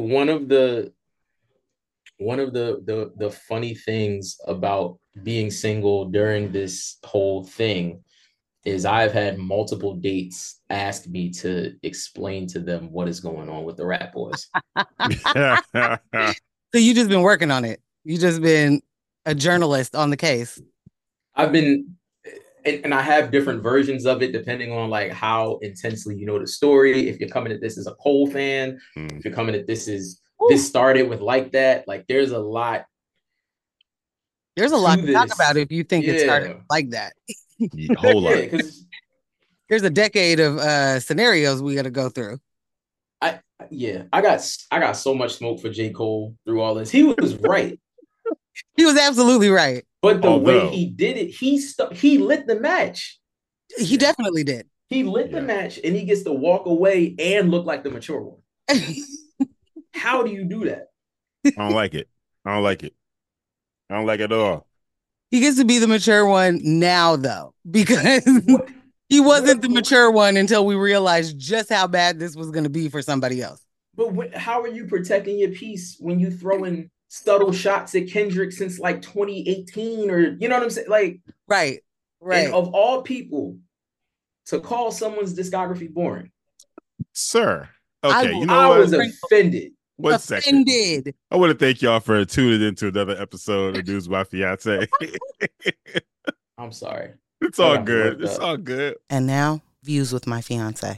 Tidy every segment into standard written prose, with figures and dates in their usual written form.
one of the funny things about being single during this whole thing is I've had multiple dates ask me to explain to them what is going on with the Rat Boys. So you just been working on it. You just been a journalist on the case. I've been and I have different versions of it depending on like how intensely you know the story. If you're coming at this as a Cole fan, if you're coming at this as this started with like that, like there's a lot to to talk about this. if you think it started Yeah. like that. A whole lot. Yeah, because There's a decade of scenarios we got to go through. I I got so much smoke for J. Cole through all this. He was right. He was absolutely right. But the way he did it, he lit the match. He definitely did. He lit the match and he gets to walk away and look like the mature one. How do you do that? I don't like it. I don't like it. I don't like it at all. He gets to be the mature one now, though, because he wasn't the mature one until we realized just how bad this was going to be for somebody else. But how are you protecting your peace when you throw in subtle shots at Kendrick since like 2018 or you know what I'm saying? Like, right. And of all people, to call someone's discography boring, sir. Okay, I was offended. One second. I want to thank y'all for tuning into another episode of News My Fiance. I'm sorry. It's all good. It's all good. And now, views with my fiance.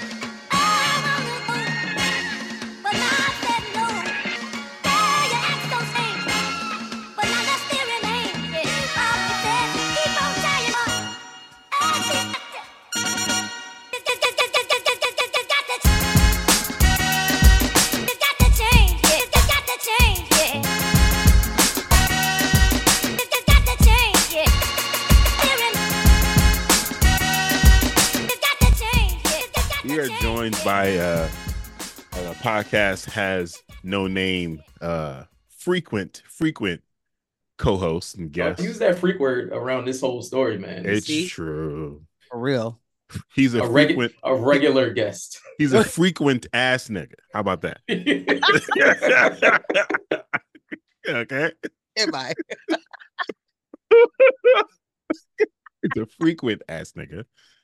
We are joined by a podcast has no name, frequent co-host and guest. I'll use that freak word around this whole story, man. It's true. For real. He's a regular guest. He's a frequent ass nigga. How about that? Okay. Am I? It's a frequent ass nigga.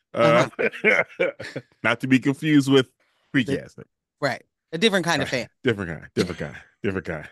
Not to be confused with freaky ass nigga. Right. A different kind of fan. Different guy.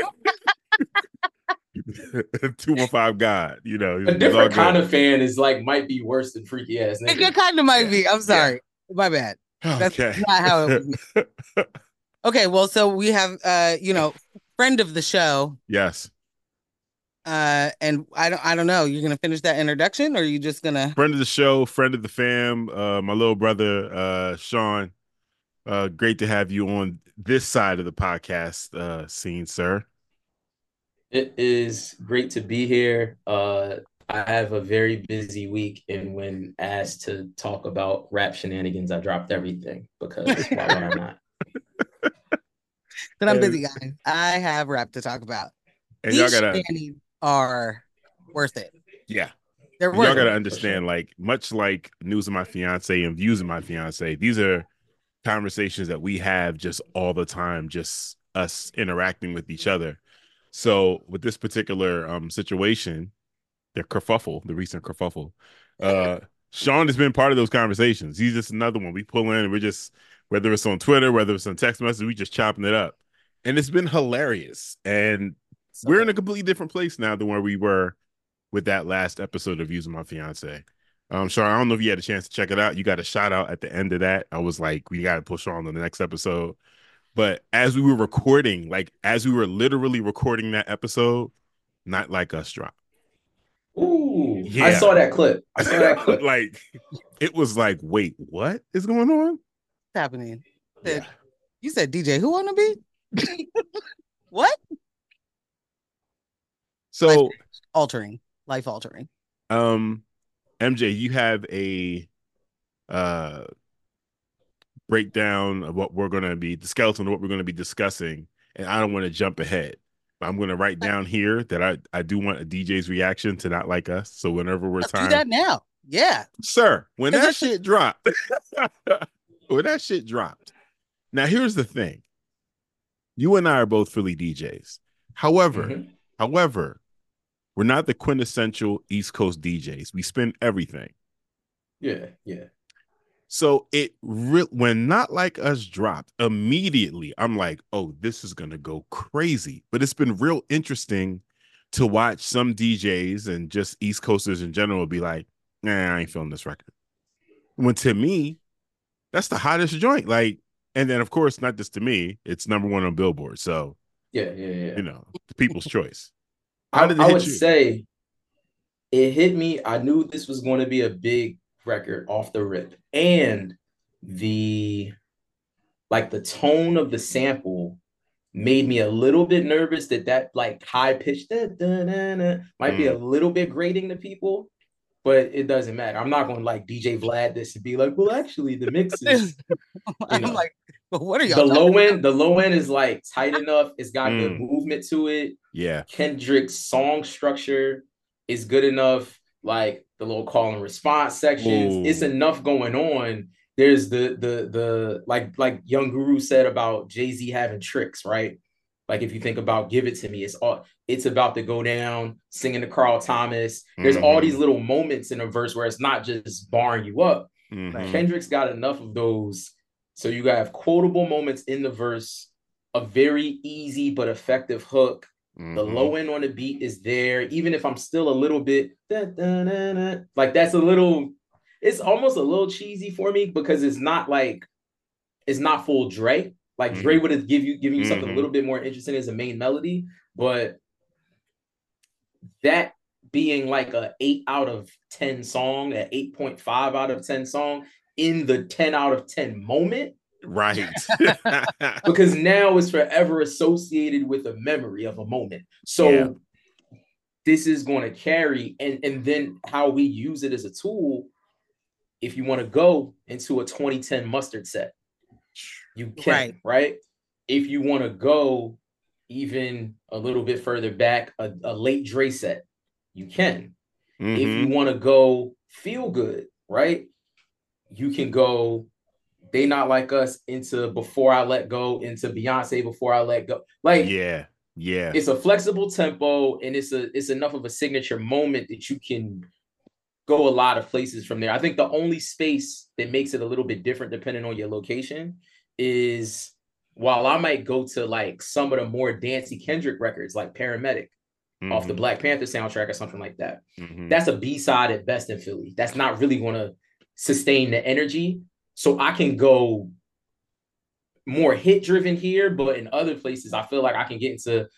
215 God, you know. A different kind of fan is like might be worse than freaky ass nigga. It kind of might be. I'm sorry. Yeah. My bad. That's not how it was. Okay, well, so we have friend of the show. Yes. And I don't know. You're gonna finish that introduction, or are you just gonna friend of the show, friend of the fam, my little brother, Sean. Great to have you on this side of the podcast scene, sir. It is great to be here. I have a very busy week, and when asked to talk about rap shenanigans, I dropped everything because why would I not? Then I'm busy, guys. I have rap to talk about. And these y'all gotta are worth it. Yeah. They're worth y'all gotta understand, like, much like News of My Fiance and Views of My Fiance, these are conversations that we have just all the time, just us interacting with each other. So with this particular situation, the recent kerfuffle, Sean has been part of those conversations. He's just another one. We pull in and we're just, whether it's on Twitter, whether it's on text message, we just chopping it up. And it's been hilarious. And we're in a completely different place now than where we were with that last episode of Views of My Fiance. Sean, I don't know if you had a chance to check it out. You got a shout out at the end of that. I was like, we got to push on to the next episode. But as we were recording, like as we were literally recording that episode, Not Like Us dropped. Ooh, yeah. I saw that clip. Like, it was like, wait, what is going on? What's happening? You said DJ who on the beat? What? So life altering. MJ, you have a breakdown of what we're going to be, the skeleton of what we're going to be discussing, and I don't want to jump ahead. I'm going to write down here that I do want a DJ's reaction to Not Like Us. So whenever we're do that now. Yeah. Sir, when that shit dropped, now here's the thing. you and I are both Philly DJs. However, Mhm. however, we're not the quintessential East Coast DJs. We spin everything. Yeah, yeah. So when Not Like Us dropped, immediately I'm like, oh, this is gonna go crazy. But it's been real interesting to watch some DJs and just East Coasters in general be like, nah, I ain't feeling this record. When to me, that's the hottest joint. Like, and then of course, not just to me, it's number one on Billboard. So, Yeah, yeah, yeah. the people's choice. I, How did it I hit would you? say it hit me. I knew this was going to be a big record off the rip. And the the tone of the sample made me a little bit nervous that like high pitched might be a little bit grating to people, but it doesn't matter. I'm not going to like DJ Vlad this and be like, well, actually, the mix is, I'm like, well, what are y'all the talking low end. The low end is like tight enough. It's got good Mm, movement to it. yeah. Kendrick's song structure is good enough. Like the little call and response sections, it's Whoa. enough going on. There's the like Young Guru said about Jay-Z having tricks, right? Like if you think about Give It To Me, it's about to go down, singing to Carl Thomas. There's all these Mm-hmm. little moments in a verse where it's not just barring you up. about? Mm-hmm. Kendrick's got enough of those. So you have quotable moments in the verse, a very easy but effective hook. The Mm-hmm. low end on the beat is there, even if I'm still a little bit like that's a little, it's almost a little cheesy for me because it's not full Dre. Like Dre Mm-hmm. would have giving you something a Mm-hmm. little bit more interesting as a main melody, but that being like a 8 out of 10 song, an 8.5 out of 10 song in the 10 out of 10 moment, Right. because now it's forever associated with a memory of a moment. Yeah. So this is going to carry, and then how we use it as a tool. If you want to go into a 2010 mustard set, you Right. can, right? If you want to go even a little bit further back, a late Dre set, you can. If you Mm-hmm. want to go feel good, right? You can go They Not Like Us into Before I Let Go, into Beyonce Before I Let Go. Like Yeah. Yeah. it's a flexible tempo and it's enough of a signature moment that you can go a lot of places from there. I think the only space that makes it a little bit different depending on your location is, while I might go to like some of the more dancey Kendrick records like Paramedic off the Mm-hmm. Black Panther soundtrack or something like that. Mm-hmm. That's a B-side at best in Philly. That's not really going to sustain the energy. So I can go more hit driven here, but in other places, I feel like I can get into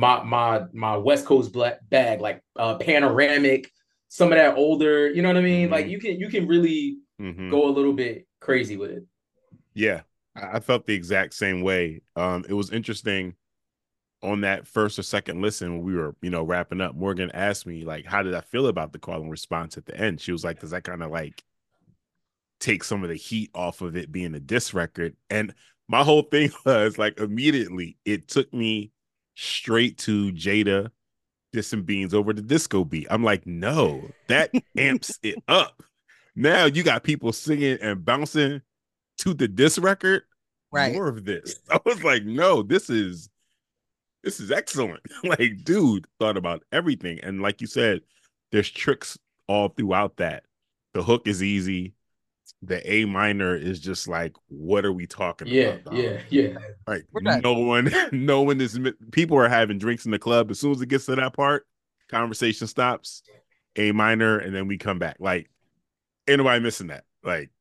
my West Coast black bag, like Panoramic, some of that older, you know what I mean? Like Mm-hmm. you can really Mm-hmm. go a little bit crazy with it. Yeah. I felt the exact same way. It was interesting on that first or second listen when we were, wrapping up. Morgan asked me, like, how did I feel about the call and response at the end? She was like, does that kind of like take some of the heat off of it being a diss record? And my whole thing was like, immediately it took me straight to Jada dissing Beans over the disco beat. I'm like, no, that amps it up. Now you got people singing and bouncing to the diss record. Right. More of this. I was like, no, this is excellent. Like, dude thought about everything. And like you said, there's tricks all throughout that. The hook is easy. The A minor is just like, what are we talking Yeah, about, dog? yeah, yeah. Like, We're done. no one is, people are having drinks in the club. As soon as it gets to that part, conversation stops, A minor, and then we come back. Like, ain't nobody missing that. Like,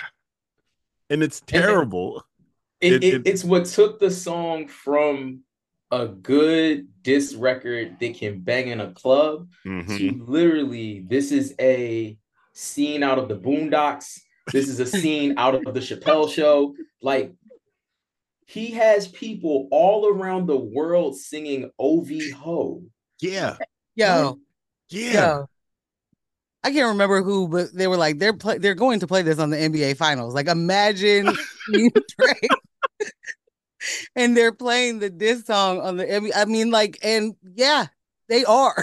and it's And terrible. it's what took the song from a good diss record that can bang in a club Mm-hmm. to literally, this is a scene out of the Boondocks. This is a scene out of the Chappelle Show. Like, he has people all around the world singing OV Ho. Yeah. Yo, Yeah. yo. I can't remember who, but they were like, they're going to play this on the NBA Finals. Like, imagine Drake and they're playing the diss song on the NBA. I mean, like, and yeah, they are.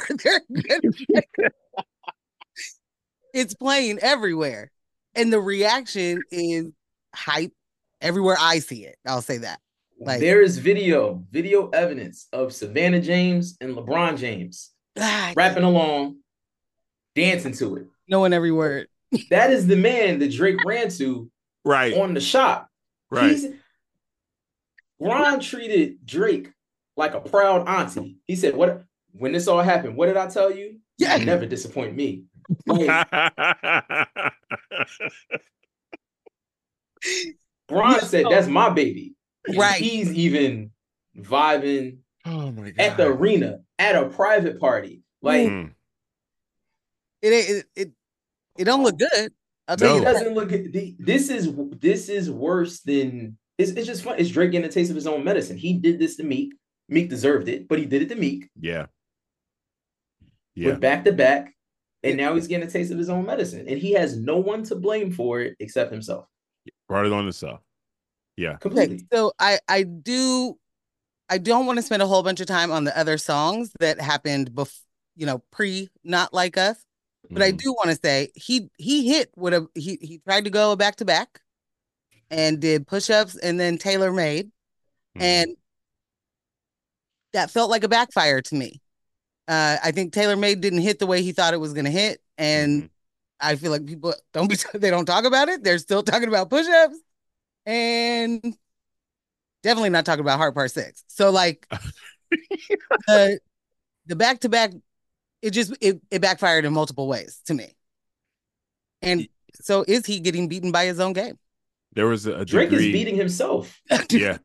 It's playing everywhere, and the reaction is hype everywhere I see it. I'll say that. Like there is video evidence of Savannah James and LeBron James rapping along, dancing to it. knowing every word. That is the man that Drake ran to Right. on the shop. Right. Ron treated Drake like a proud auntie. He said, "What when this all happened? What did I tell you? Yeah. You never disappoint me." Like, Ron said, "That's my baby." Right. He's even vibing oh my God. at the arena at a private party. Like it don't look good. I'll tell you, it doesn't look good. This is worse than it's just fun. It's Drake getting a taste of his own medicine. He did this to Meek. Meek deserved it, but he did it to Meek. Yeah. With back to back, and now he's getting a taste of his own medicine, and he has no one to blame for it except himself. Brought it on himself. Yeah, completely. Okay, so I don't want to spend a whole bunch of time on the other songs that happened pre Not Like Us, but I do want to say he hit he tried to go back to back and did push-ups and then Taylor Made, and that felt like a backfire to me. I think Taylor Made didn't hit the way he thought it was going to hit, and I feel like people they don't talk about it. They're still talking about push-ups, and definitely not talking about Heart Part 6. So like the back-to-back, it backfired in multiple ways to me. And so is he getting beaten by his own game? There was a Drake degree... is beating himself. Yeah.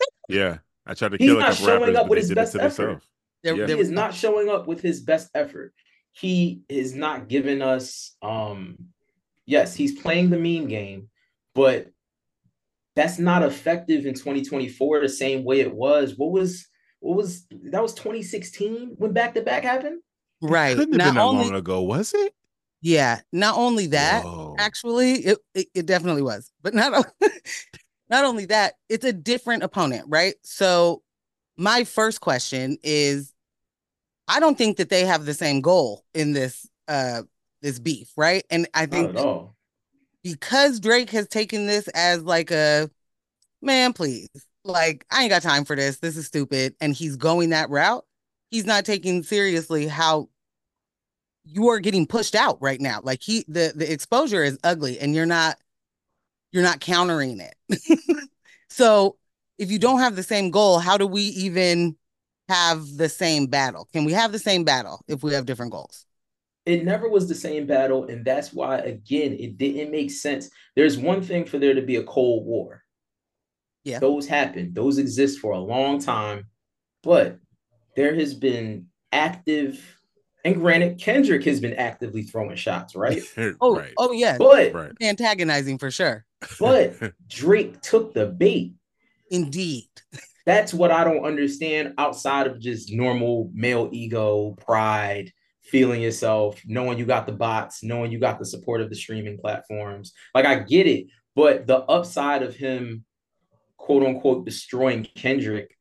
I tried to kill a couple rappers, up with his best effort. He is not showing up with his best effort. He is not giving us yes, he's playing the meme game, but that's not effective in 2024 the same way it was. What was that was 2016 when back to back happened? Right. Couldn't have been that long ago, was it? Yeah. Not only that, actually, it definitely was. But not only that, it's a different opponent, right? So my first question is, I don't think that they have the same goal in this beef, right? And I think because Drake has taken this as like a, man, please, like, I ain't got time for this. This is stupid. And he's going that route. He's not taking seriously how you are getting pushed out right now. Like the exposure is ugly and you're not countering it. So if you don't have the same goal, how do we even have the same battle? Can we have the same battle if we have different goals? It never was the same battle. And that's why, again, it didn't make sense. There's one thing for there to be a Cold War. Yeah. Those happen. Those exist for a long time. But there has been active, and granted, Kendrick has been actively throwing shots, right? Oh yeah. But antagonizing for sure. But Drake took the bait. Indeed. That's what I don't understand outside of just normal male ego, pride, feeling yourself, knowing you got the bots, knowing you got the support of the streaming platforms. Like, I get it, but the upside of him, quote unquote, destroying Kendrick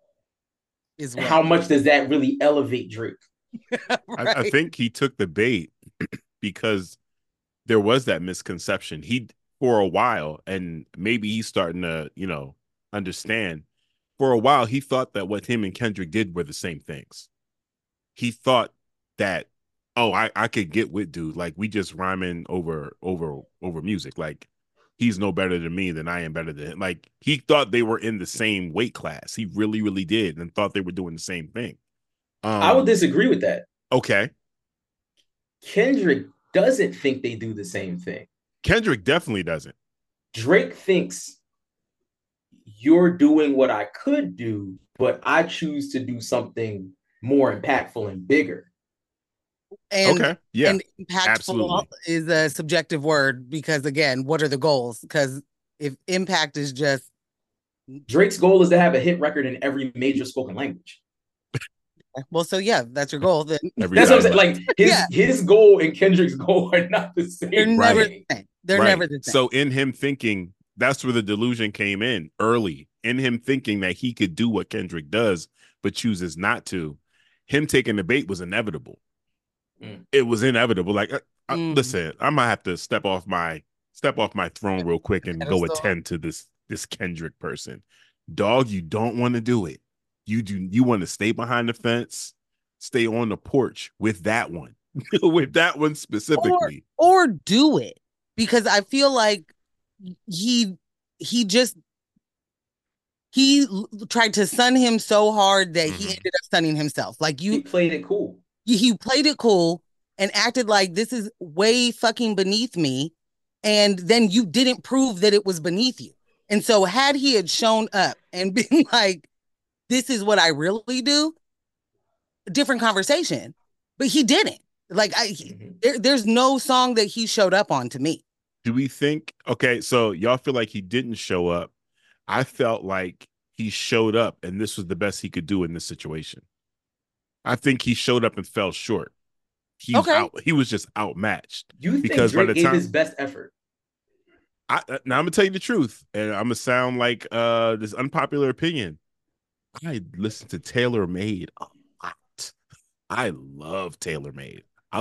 is how much does that really elevate Drake? Right. I think he took the bait because there was that misconception. He, for a while, and maybe he's starting to, understand. For a while, he thought that what him and Kendrick did were the same things. He thought that, I could get with dude. Like, we just rhyming over music. Like, he's no better than me than I am better than him. Like, he thought they were in the same weight class. He really, really did, and thought they were doing the same thing. I would disagree with that. Okay. Kendrick doesn't think they do the same thing. Kendrick definitely doesn't. Drake thinks you're doing what I could do, but I choose to do something more impactful and bigger. And, okay. Yeah. And impactful Absolutely. Is a subjective word because, again, what are the goals? Because if impact is just... Drake's goal is to have a hit record in every major spoken language. Well, so yeah, that's your goal. Then that's what I'm saying. Like his goal and Kendrick's goal are not the same. They're never the same. They're never the same. So in him thinking, that's where the delusion came in early. In him thinking that he could do what Kendrick does, but chooses not to. Him taking the bait was inevitable. It was inevitable. Like, listen, I might have to step off my throne real quick and go attend to this Kendrick person. Dog, you don't want to do it. You want to stay behind the fence, stay on the porch with that one. With that one specifically. Or do it. Because I feel like he just tried to sun him so hard that he ended up sunning himself. Like he played it cool. He played it cool and acted like this is way fucking beneath me. And then you didn't prove that it was beneath you. And so had he had shown up and been like, this is what I really do, different conversation. But he didn't. Like there's no song that he showed up on to me. Do we think, okay, so y'all feel like he didn't show up. I felt like he showed up and this was the best he could do in this situation. I think he showed up and fell short. He was just outmatched. You think Drake gave his best effort? Now I'm gonna tell you the truth, and I'm gonna sound like this unpopular opinion. I listened to Taylor Made a lot. I love Taylor Made.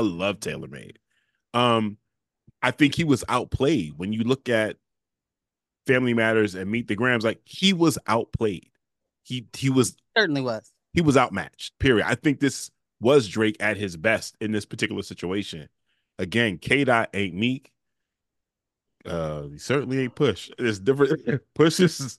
I think he was outplayed. When you look at Family Matters and Meet the Grams, like he was outplayed. He certainly was. He was outmatched. Period. I think this was Drake at his best in this particular situation. Again, K-Dot ain't Meek. He certainly ain't Push. It's different. Push is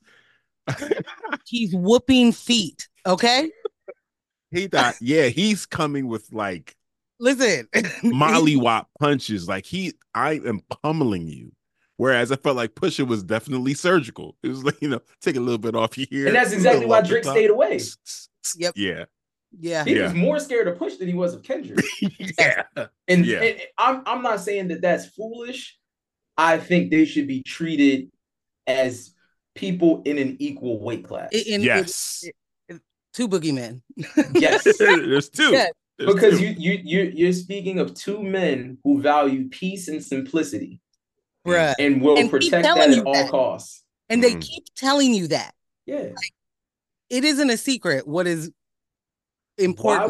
he's whooping feet. Okay. K-Dot, yeah, he's coming with like listen mollywop punches. Like I am pummeling you. Whereas I felt like Pusha was definitely surgical. It was like, take a little bit off here. And that's exactly why Drake stayed away. Yep. Yeah. He was more scared of Push than he was of Kendrick. And I'm not saying that that's foolish. I think they should be treated as people in an equal weight class. Yes. Two boogeymen. Yes. There's two. Yes. Because you're speaking of two men who value peace and simplicity. Bruh. And will protect that at all costs. And they keep telling you that. Yeah. Like, it isn't a secret what is important.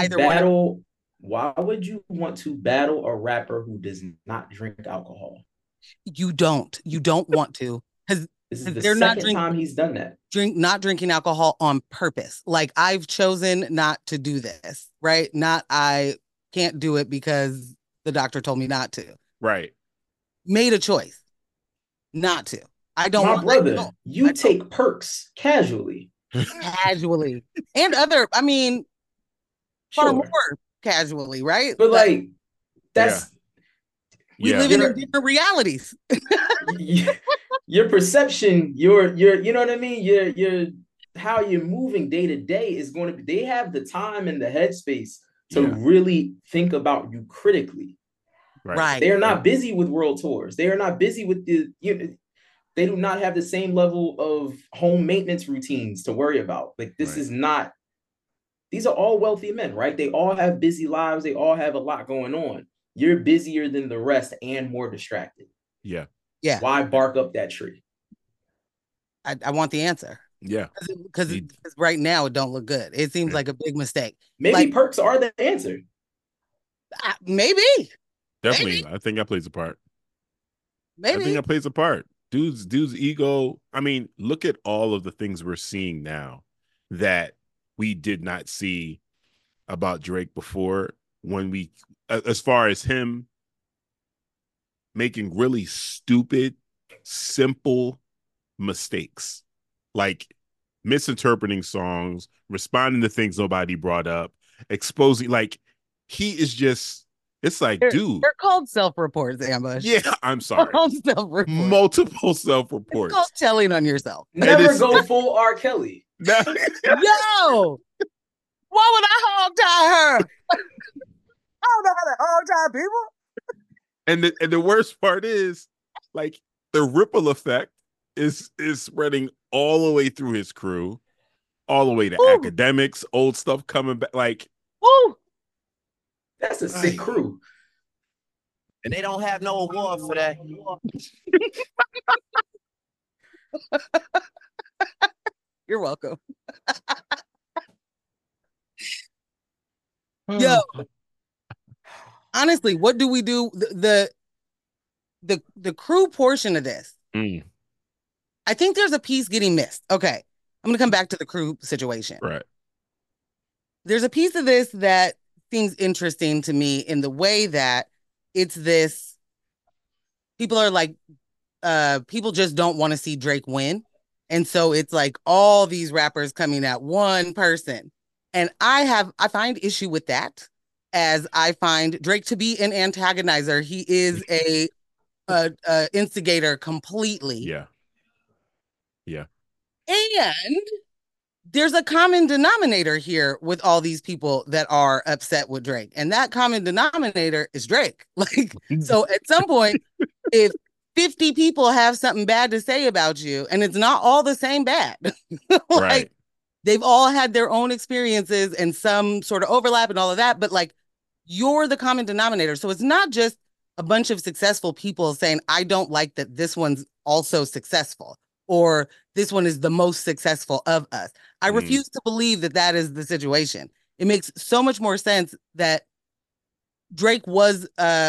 Why would you want to battle a rapper who does not drink alcohol? You don't want to. Because this is the second time he's done that. Not drinking alcohol on purpose. Like, I've chosen not to do this, right? I can't do it because the doctor told me not to. Right. Made a choice not to. I don't want brother. You take perks casually. And other, I mean, far more casually, right? But like that's we live in different realities. Your perception, your you know what I mean? Your how you're moving day to day is going to be, they have the time and the headspace to really think about you critically. Right. They are not busy with world tours. They are not busy with they do not have the same level of home maintenance routines to worry about. Like this is not, these are all wealthy men, right? They all have busy lives. They all have a lot going on. You're busier than the rest and more distracted. Yeah. Why bark up that tree? I want the answer. Yeah. Because right now it don't look good. It seems like a big mistake. Maybe perks are the answer. Maybe. Definitely. Maybe. I think that plays a part. Maybe. I think that plays a part. Dude's ego. I mean, look at all of the things we're seeing now that we did not see about Drake before, when as far as him making really stupid, simple mistakes, like misinterpreting songs, responding to things nobody brought up, exposing, like he is just, it's like, dude. They're called self-reports, Ambush. Yeah, I'm sorry. Self-reports. Multiple self-reports. It's called telling on yourself. Never go full R. Kelly. Yo! Why would I hog tie her? I don't know how to hog tie people. And the worst part is, like, the ripple effect is spreading all the way through his crew, all the way to academics, old stuff coming back. Like, that's a sick crew. And they don't have no award for that. You're welcome. Yo, honestly, what do we do? The crew portion of this. I think there's a piece getting missed. Okay. I'm going to come back to the crew situation. Right. There's a piece of this that seems interesting to me in the way that it's this, people are like, people just don't want to see Drake win. And so it's like all these rappers coming at one person. And I find issue with that, as I find Drake to be an antagonizer. He is a instigator completely. Yeah. Yeah. And there's a common denominator here with all these people that are upset with Drake. And that common denominator is Drake. Like, so at some point, if 50 people have something bad to say about you, and it's not all the same bad, like, right. They've all had their own experiences and some sort of overlap and all of that, but like, you're the common denominator. So it's not just a bunch of successful people saying, I don't like that this one's also successful, or this one is the most successful of us. I refuse to believe that that is the situation. It makes so much more sense that Drake was,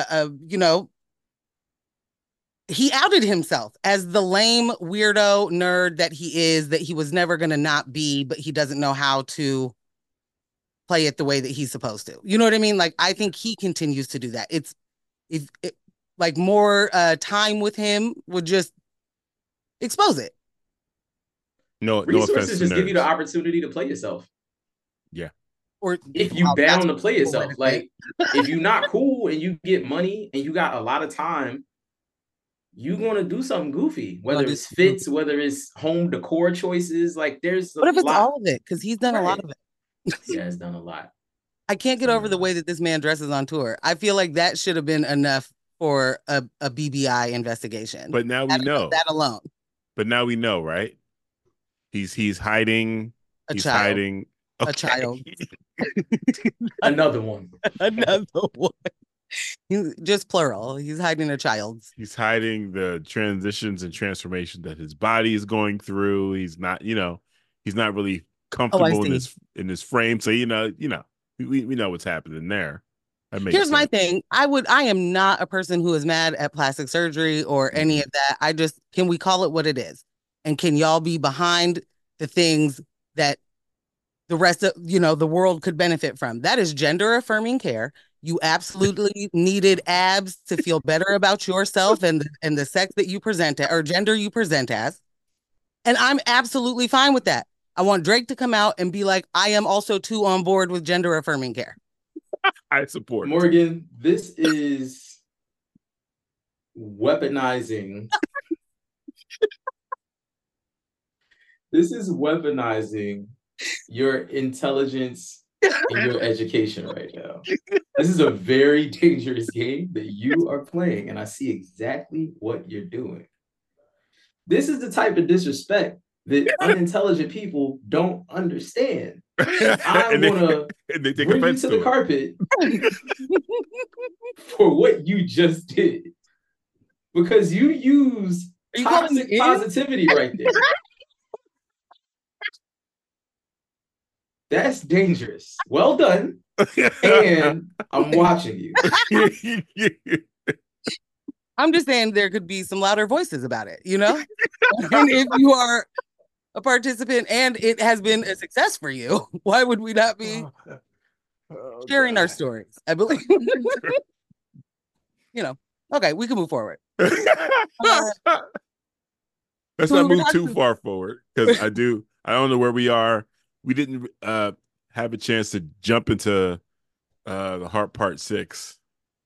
he outed himself as the lame weirdo nerd that he is, that he was never going to not be, but he doesn't know how to play it the way that he's supposed to. You know what I mean? Like, I think he continues to do that. Like more time with him would just expose it. No resources offense just to give you nerds. the opportunity to play yourself. Yeah. Or if you down to play yourself, like if you're not cool and you get money and you got a lot of time, you're gonna do something goofy, whether it's fits, whether it's home decor choices. Like there's what if it's all of it? Because he's done a lot of it. Yeah, it's done a lot. I can't get over the way that this man dresses on tour. I feel like that should have been enough for a BBI investigation. But now we know that alone. But now we know, right? He's hiding. He's hiding a child. Another one. Another one. Just plural. He's hiding a child. He's hiding the transitions and transformation that his body is going through. He's not, he's not really comfortable in his frame. So we know what's happening there. Here's my thing. I am not a person who is mad at plastic surgery or any of that. Can we call it what it is? And can y'all be behind the things that the rest of, the world could benefit from? That is gender affirming care. You absolutely needed abs to feel better about yourself and the sex that you present or gender you present as. And I'm absolutely fine with that. I want Drake to come out and be like, I am also too on board with gender affirming care. I support Morgan. This is weaponizing. This is weaponizing your intelligence and your education right now. This is a very dangerous game that you are playing, and I see exactly what you're doing. This is the type of disrespect that unintelligent people don't understand. I'm gonna bring you to the carpet for what you just did, because you use toxic positivity right there. That's dangerous. Well done. And I'm watching you. I'm just saying there could be some louder voices about it, And if you are a participant and it has been a success for you, why would we not be sharing our stories? I believe. Okay, we can move forward. Let's not move too far forward, because I don't know where we are. We didn't have a chance to jump into the Heart Part 6.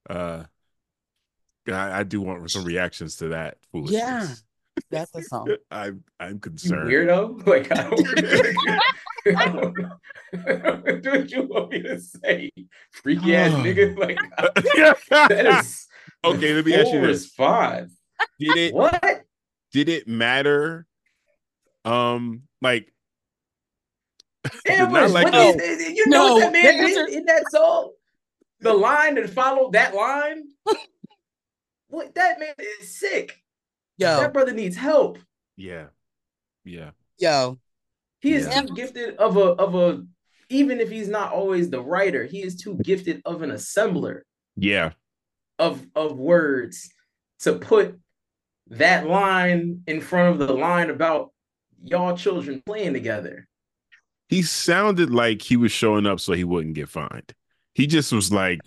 I do want some reactions to that foolishness. Yeah, that's a song. I'm concerned. You weirdo? Like, I don't know what you want me to say. Freaky ass nigga. Like, that is okay. Let me ask you this: response. Did it matter? Like. Ambush, like you know what that man did in that song? The line that followed that line? What, that man is sick. Yo. That brother needs help. Yeah. Yo. He is too gifted of a even if he's not always the writer, he is too gifted of an assembler. Yeah. Of words to put that line in front of the line about y'all children playing together. He sounded like he was showing up so he wouldn't get fined. He just was like,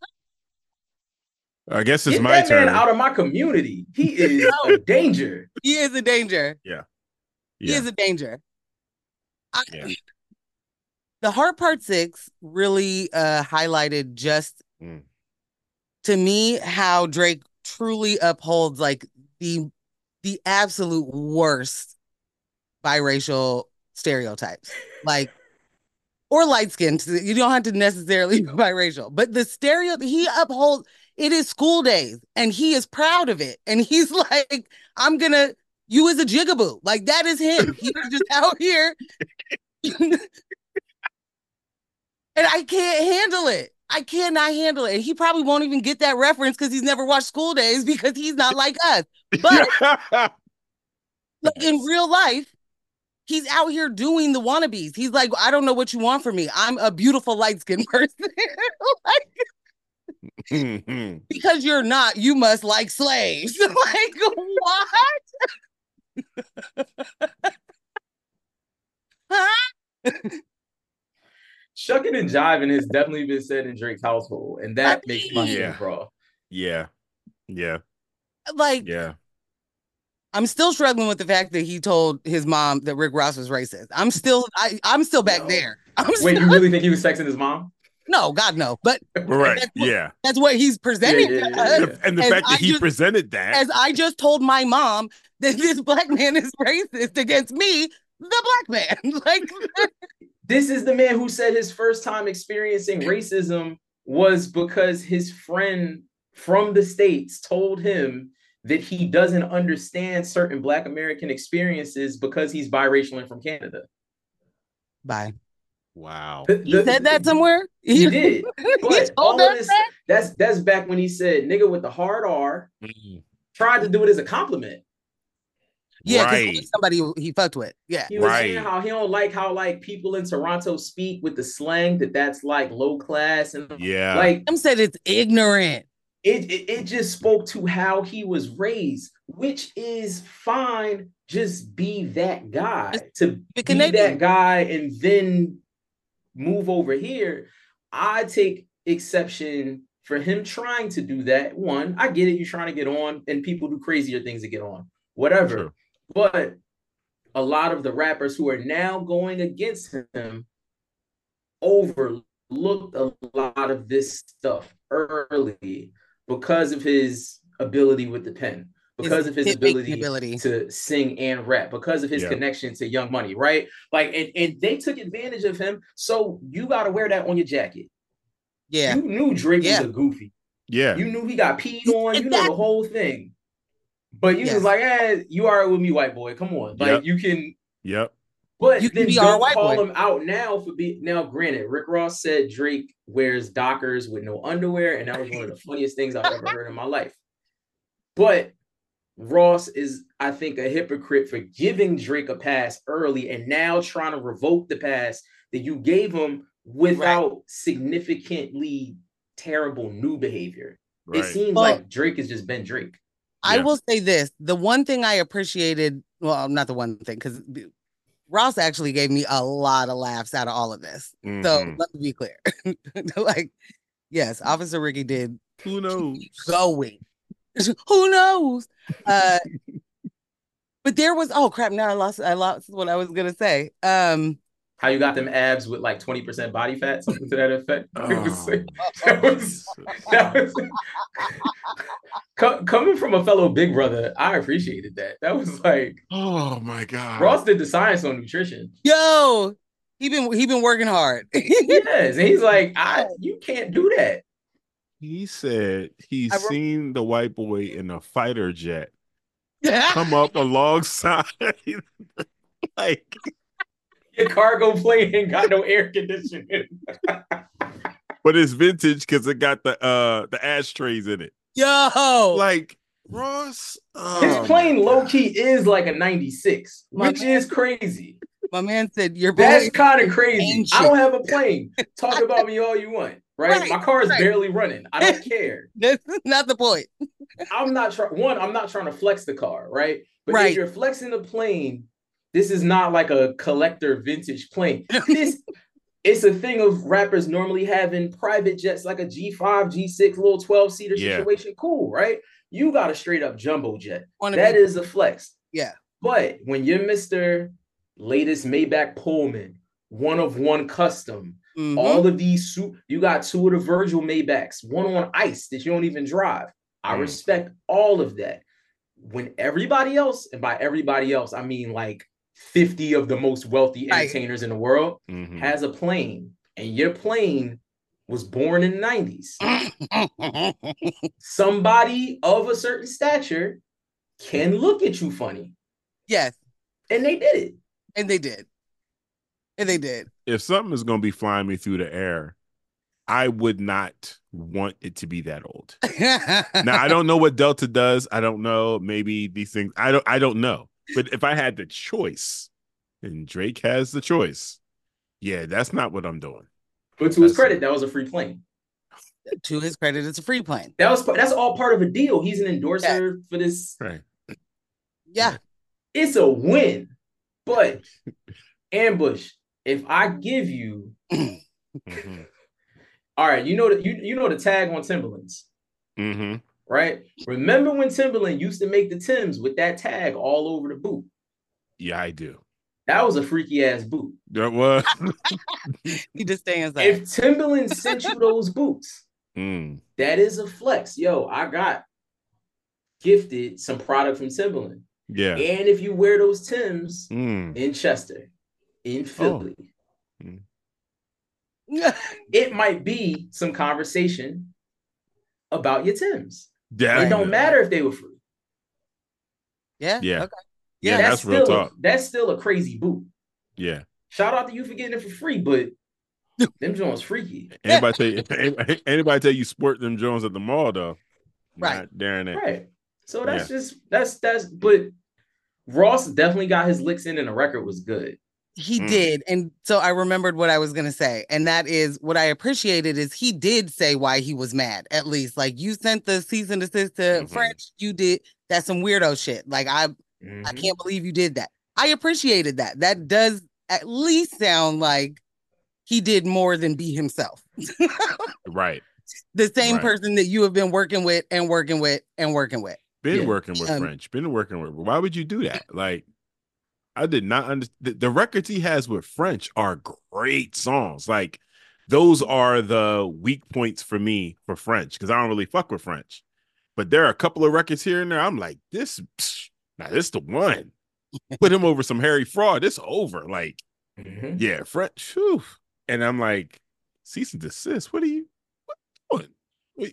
I guess it's Get my that turn. man out of my community. He is a danger. He is a danger. Yeah. He is a danger. Yeah. The Heart Part 6 really highlighted just to me how Drake truly upholds like the absolute worst biracial stereotypes, like, or light skinned. You don't have to necessarily be biracial, but the he upholds. It is school days, and he is proud of it, and he's like, "I'm gonna you as a jigaboo." Like that is him. He was just out here, and I can't handle it. I cannot handle it. And he probably won't even get that reference because he's never watched School Days because he's not like us. But like in real life, he's out here doing the wannabes. He's like, I don't know what you want from me. I'm a beautiful light-skinned person. Like, because you're not, you must like slaves. Like, what? Huh? Shucking and jiving has definitely been said in Drake's household, and that makes my skin crawl. Yeah. Like, yeah. I'm still struggling with the fact that he told his mom that Rick Ross was racist. I'm still back there. Wait, you really think he was sexing his mom? No, God, no. But right, that's what he's presenting to us. And the fact that he presented that, as I just told my mom that this black man is racist against me, the black man. Like, this is the man who said his first time experiencing racism was because his friend from the States told him that he doesn't understand certain Black American experiences because he's biracial and from Canada. Bye. Wow. He said that somewhere? He did. But all of this, that's back when he said nigga with the hard R, tried to do it as a compliment. Yeah, because somebody he fucked with. Yeah. He was saying how he don't like how like people in Toronto speak with the slang that's like low class and like Tim said it's ignorant. It just spoke to how he was raised, which is fine. Just be that guy. To be that guy and then move over here. I take exception for him trying to do that. One, I get it. You're trying to get on, and people do crazier things to get on. Whatever. Sure. But a lot of the rappers who are now going against him overlooked a lot of this stuff early because of his ability with the pen, because of his ability to sing and rap, because of his connection to Young Money, right? Like, and they took advantage of him. So you got to wear that on your jacket. Yeah. You knew Drake was a goofy. Yeah. You knew he got peed on. You know the whole thing. But you was like, you are with me, white boy. Come on. Like, you can. Yep. But you then don't call him out now for being. Now, granted, Rick Ross said Drake wears Dockers with no underwear, and that was one of the funniest things I've ever heard in my life. But Ross is, I think, a hypocrite for giving Drake a pass early and now trying to revoke the pass that you gave him without significantly terrible new behavior. Right. It seems like Drake has just been Drake. I will say this. The one thing I appreciated, well, not the one thing, because Ross actually gave me a lot of laughs out of all of this. Mm-hmm. So let me be clear. Like, yes, Officer Ricky did. Who knows? Going. Who knows? But there was, oh crap, now I lost what I was gonna say. How you got them abs with like 20% body fat, something to that effect. Coming from a fellow big brother, I appreciated that. That was like, oh my God. Ross did the science on nutrition. Yo, he been working hard. Yes, and he's like, you can't do that. He said he's seen the white boy in a fighter jet come up alongside, like. Your cargo plane ain't got no air conditioning. But it's vintage because it got the ashtrays in it. Yo, like Ross, his plane low key is like a 96, which is crazy. My man said that's kind of crazy. Ancient. I don't have a plane. Talk about me all you want, right? My car is barely running. I don't care. That's not the point. I'm not trying to flex the car, right? But if you're flexing the plane, This is not like a collector vintage plane. It's a thing of rappers normally having private jets like a G5, G6, little 12-seater situation. Cool, right? You got a straight up jumbo jet. That is a flex. Yeah. But when you're Mr. latest Maybach Pullman, one of one custom, all of these, you got 2 of the Virgil Maybachs, one on ice that you don't even drive. I respect all of that. When everybody else, and by everybody else, I mean like 50 of the most wealthy entertainers in the world, has a plane, and your plane was born in the 90s. Somebody of a certain stature can look at you funny. Yes. And they did it. And they did. And they did. If something is going to be flying me through the air, I would not want it to be that old. Now, I don't know what Delta does. I don't know. Maybe these things. I don't know. But if I had the choice, and Drake has the choice, yeah, that's not what I'm doing. But to his credit, that was a free plane. To his credit, it's a free plane. That's all part of a deal. He's an endorser for this. Right. Yeah. It's a win. But Ambush, if I give you all right, you know the tag on Timberlands. Right? Remember when Timberland used to make the Timbs with that tag all over the boot? Yeah, I do. That was a freaky ass boot. That was. He just stands there. If Timberland sent you those boots, that is a flex. Yo, I got gifted some product from Timberland. Yeah. And if you wear those Timbs in Chester, in Philly, it might be some conversation about your Timbs. It don't matter if they were free. Yeah. Yeah. Okay. Yeah, that's real talk. That's still a crazy boot. Yeah. Shout out to you for getting it for free, but them Jones freaky. Anybody tell you sport them Jones at the mall though? Right. Not daring it. Right. So that's but Ross definitely got his licks in and the record was good. He did. And so I remembered what I was going to say. And that is what I appreciated is he did say why he was mad, at least. Like, you sent the cease and desist to French. You did. That's some weirdo shit. Like, I can't believe you did that. I appreciated that. That does at least sound like he did more than be himself. Right. The same person that you have been working with and working with and working with. Been working with French. Been working with. Why would you do that? Like, I did not understand. The records he has with French are great songs. Like, those are the weak points for me for French because I don't really fuck with French. But there are a couple of records here and there. I'm like, this the one. Put him over some Harry Fraud. It's over. Like, yeah, French. Whew. And I'm like, cease and desist. What doing? Wait.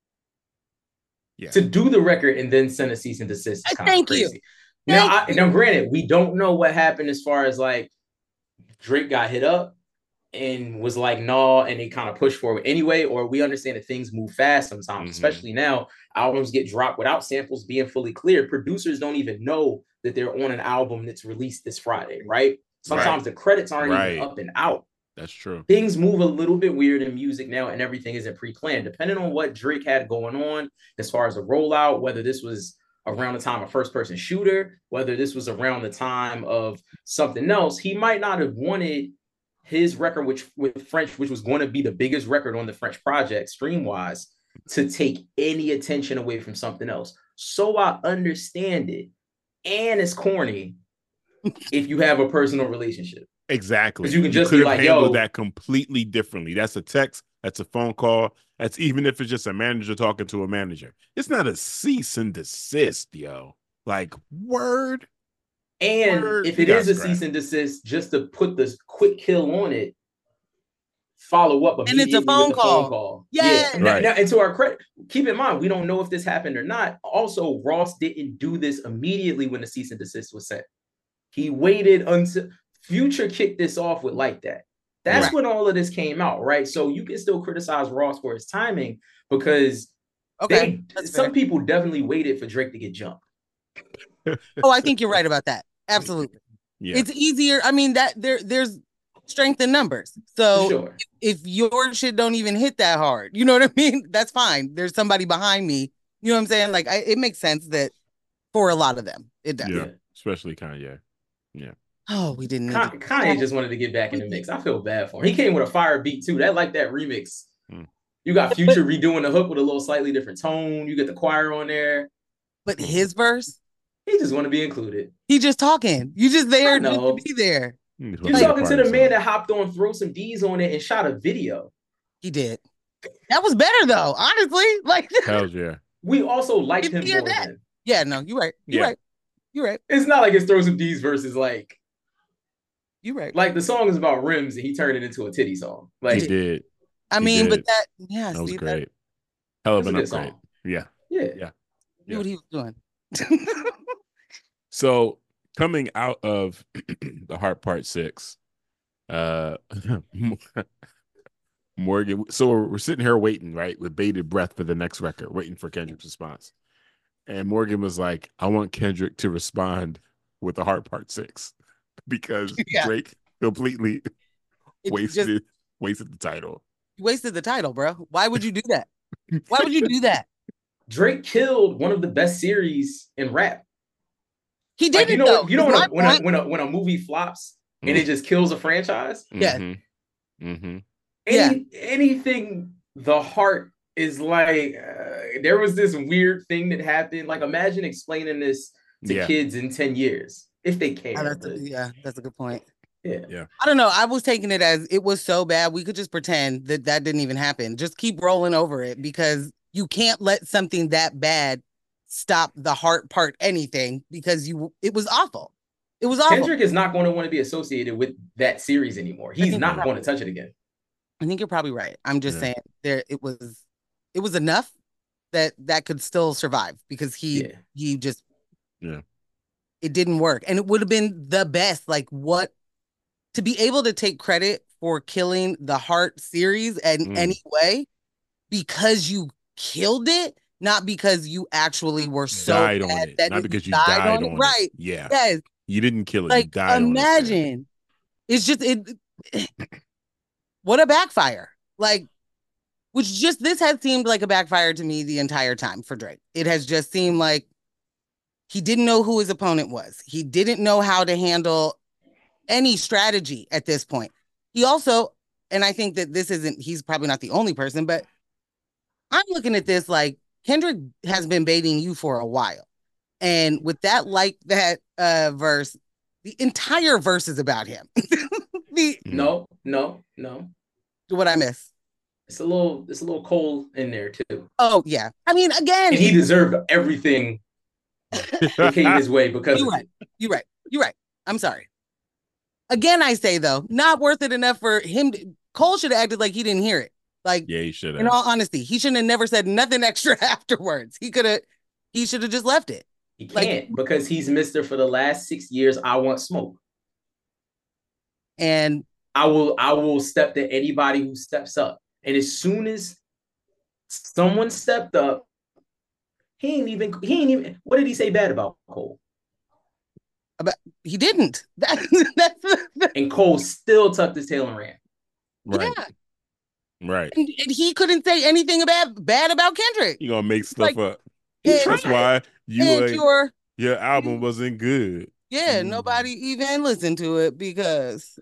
Yeah. To do the record and then send a cease and desist is kind of crazy. Now, granted, we don't know what happened as far as like Drake got hit up and was like, no, and they kind of pushed forward anyway, or we understand that things move fast sometimes, especially now. Albums get dropped without samples being fully cleared. Producers don't even know that they're on an album that's released this Friday, right? Sometimes the credits aren't even up and out. That's true. Things move a little bit weird in music now, and everything isn't pre-planned. Depending on what Drake had going on as far as a rollout, whether this was around the time of first-person shooter, whether this was around the time of something else, he might not have wanted his record, with French, which was going to be the biggest record on the French project, stream-wise, to take any attention away from something else. So I understand it. And it's corny if you have a personal relationship. Exactly. Because you can just be like, yo, that completely differently. That's a text. That's a phone call. That's even if it's just a manager talking to a manager. It's not a cease and desist, yo. Like, word. And if it is a cease and desist, just to put this quick kill on it, follow up immediately and it's a phone with call. Phone call. Yeah. Right. Now, and to our credit, keep in mind, we don't know if this happened or not. Also, Ross didn't do this immediately when the cease and desist was sent. He waited until Future kicked this off with Like That. That's when all of this came out, right? So you can still criticize Ross for his timing because some people definitely waited for Drake to get jumped. Oh, I think you're right about that. Absolutely. Yeah. It's easier. I mean, that there's strength in numbers. So if your shit don't even hit that hard, you know what I mean? That's fine. There's somebody behind me. You know what I'm saying? Like, it makes sense that for a lot of them, it does. Yeah, especially Kanye. Yeah. Oh, we didn't need to. Kanye just wanted to get back in the mix. I feel bad for him. He came with a fire beat too. That remix. You got Future redoing the hook with a little slightly different tone. You get the choir on there. But his verse, he just want to be included. He just talking. You just there just to be there. You're talking to the man that hopped on Throw Some D's on it and shot a video. He did. That was better though, honestly. Like, hell yeah. We also liked him more than. Yeah, no, you're right. You're right. It's not like it's Throw Some D's versus like. You're right. Like the song is about rims and he turned it into a titty song. Like he did. I mean, but that was great. Hell of an upgrade. Yeah. Knew what he was doing. So coming out of the Heart Part 6, Morgan. So we're sitting here waiting, right, with bated breath for the next record, waiting for Kendrick's response. And Morgan was like, "I want Kendrick to respond with the Heart Part 6 because Drake completely wasted the title." You wasted the title, bro. Why would you do that? Why would you do that? Drake killed one of the best series in rap. He did when a movie flops and it just kills a franchise. Yeah. Anything the heart is like. There was this weird thing that happened. Like, imagine explaining this to kids in 10 years if they care. That's a good point. Yeah. I don't know. I was taking it as it was so bad we could just pretend that didn't even happen. Just keep rolling over it because you can't let something that bad stop the heart part anything because it was awful. It was awful. Kendrick is not going to want to be associated with that series anymore. He's not going to touch it again. I think you're probably right. I'm just saying it was enough that could still survive because he just it didn't work. And it would have been the best. Like, what to be able to take credit for killing the Heart series in any way because you killed it, not because you actually were so died bad on it. that not because you died on it. Right. Yeah. Yes. You didn't kill it. Like, you died imagine. It's just what a backfire. Like, this has seemed like a backfire to me the entire time for Drake. It has just seemed like he didn't know who his opponent was. He didn't know how to handle any strategy at this point. He also, and I think that he's probably not the only person, but I'm looking at this like Kendrick has been baiting you for a while. And with that verse, the entire verse is about him. No. What I miss? It's a little Cole in there too. Oh yeah. I mean, again, and he deserved everything that came his way because You're right. I'm sorry. Again, I say though, not worth it enough for him. Cole should have acted like he didn't hear it. Like, yeah, he should have. In all honesty, he shouldn't have never said nothing extra afterwards. He should have just left it. He can't because he's Mr. For the last 6 years, I want smoke. And I will step to anybody who steps up. And as soon as someone stepped up, he ain't even. What did he say bad about Cole? He didn't. And Cole still tucked his tail and ran. Right. Yeah. Right. And he couldn't say anything bad about Kendrick. You gonna make stuff up. Yeah, that's why your album wasn't good. Yeah, nobody even listened to it because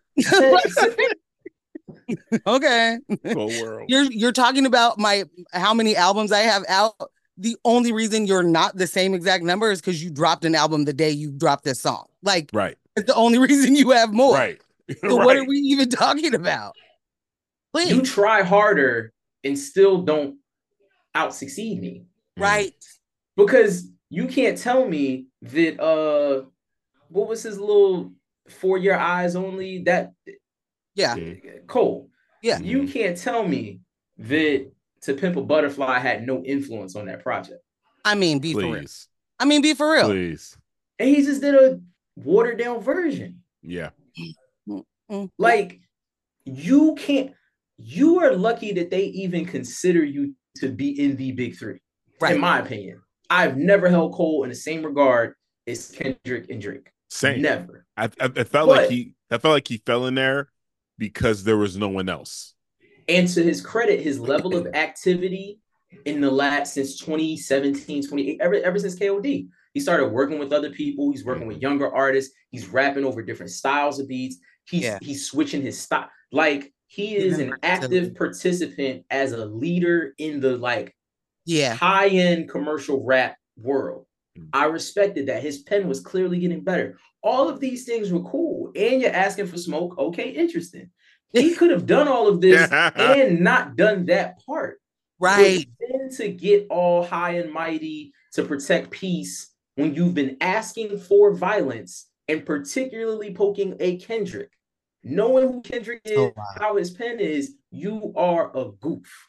okay. World. You're talking about how many albums I have out. The only reason you're not the same exact number is because you dropped an album the day you dropped this song. Like, right. It's the only reason you have more. Right. So what are we even talking about? Please. You try harder and still don't out succeed me. Right. Because you can't tell me that what was his little For Your Eyes Only? That Cole. Yeah. You can't tell me that To Pimp a Butterfly had no influence on that project. I mean, be for real. Please. And he just did a watered down version. Yeah. Like, you can't. You are lucky that they even consider you to be in the big three. Right. In my opinion, I've never held Cole in the same regard as Kendrick and Drake. Same. Never. I felt like he fell in there because there was no one else. And to his credit, his level of activity in the last since 2017, 2018, ever since KOD, He started working with other people. He's working with younger artists. He's rapping over different styles of beats. He's switching his style. Like, he is an active participant as a leader in the like high-end commercial rap world. I respected that. His pen was clearly getting better. All of these things were cool. And you're asking for smoke. Okay, interesting. He could have done all of this and not done that part. Right. But then to get all high and mighty to protect peace when you've been asking for violence and particularly poking a Kendrick. Knowing who Kendrick is, how his pen is, you are a goof.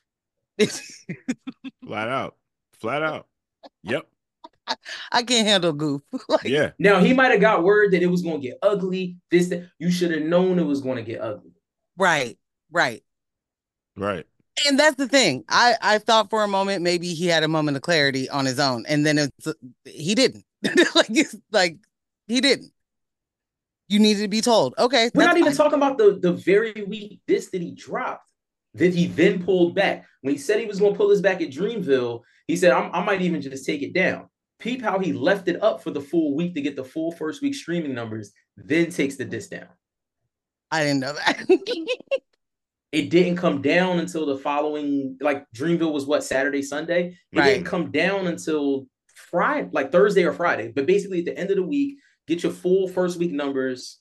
Flat out. Yep. I can't handle goof. Yeah. Now, he might have got word that it was going to get ugly. You should have known it was going to get ugly. Right. And that's the thing. I thought for a moment maybe he had a moment of clarity on his own, and then he didn't. He didn't. You needed to be told. Okay. We're not even talking about the very weak diss that he dropped, that he then pulled back. When he said he was going to pull this back at Dreamville, he said, I might even just take it down. Peep how he left it up for the full week to get the full first week streaming numbers, then takes the diss down. I didn't know that. It didn't come down until the following, like Dreamville was what, Saturday, Sunday? It didn't come down until Friday, like Thursday or Friday. But basically at the end of the week, get your full first week numbers,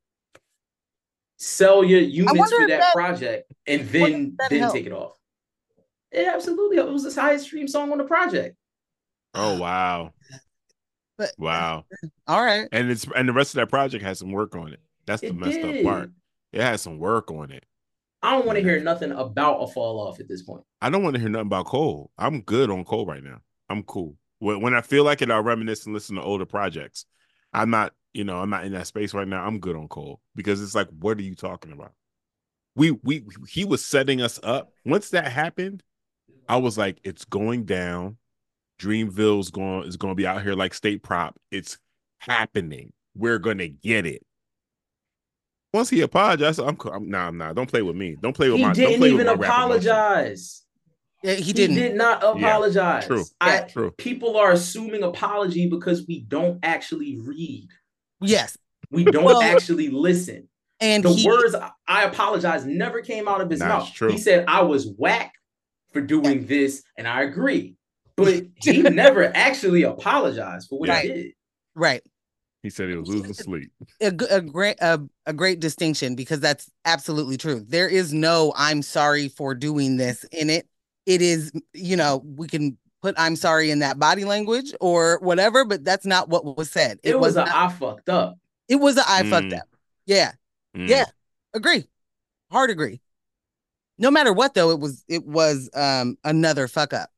sell your units for that project, and then take it off. Yeah, absolutely. It was the highest stream song on the project. Oh, wow. Wow. All right. And the rest of that project has some work on it. That's the messed up part. It has some work on it. I don't want to hear nothing about a fall off at this point. I don't want to hear nothing about Cole. I'm good on Cole right now. I'm cool. When I feel like it, I'll reminisce and listen to older projects. I'm not in that space right now. I'm good on Cole because it's like, what are you talking about? He was setting us up. Once that happened, I was like, it's going down. Dreamville is going to be out here like State Prop. It's happening. We're gonna get it. Once he apologized, I'm nah. Don't play with me. Don't play with my. He didn't even apologize. Yeah, he didn't. He did not apologize. Yeah, true. People are assuming apology because we don't actually read. Yes. We don't actually listen. And the words "I apologize" never came out of his mouth. True. He said, "I was whack for doing this," and I agree. But he never actually apologized for what he did. Right. He said he was losing sleep. A great distinction, because that's absolutely true. There is no "I'm sorry for doing this" in it. It is, we can put "I'm sorry" in that body language or whatever, but that's not what was said. It was "I fucked up." It was "I fucked up." Yeah. Yeah. Agree. Hard agree. No matter what, though, it was another fuck up.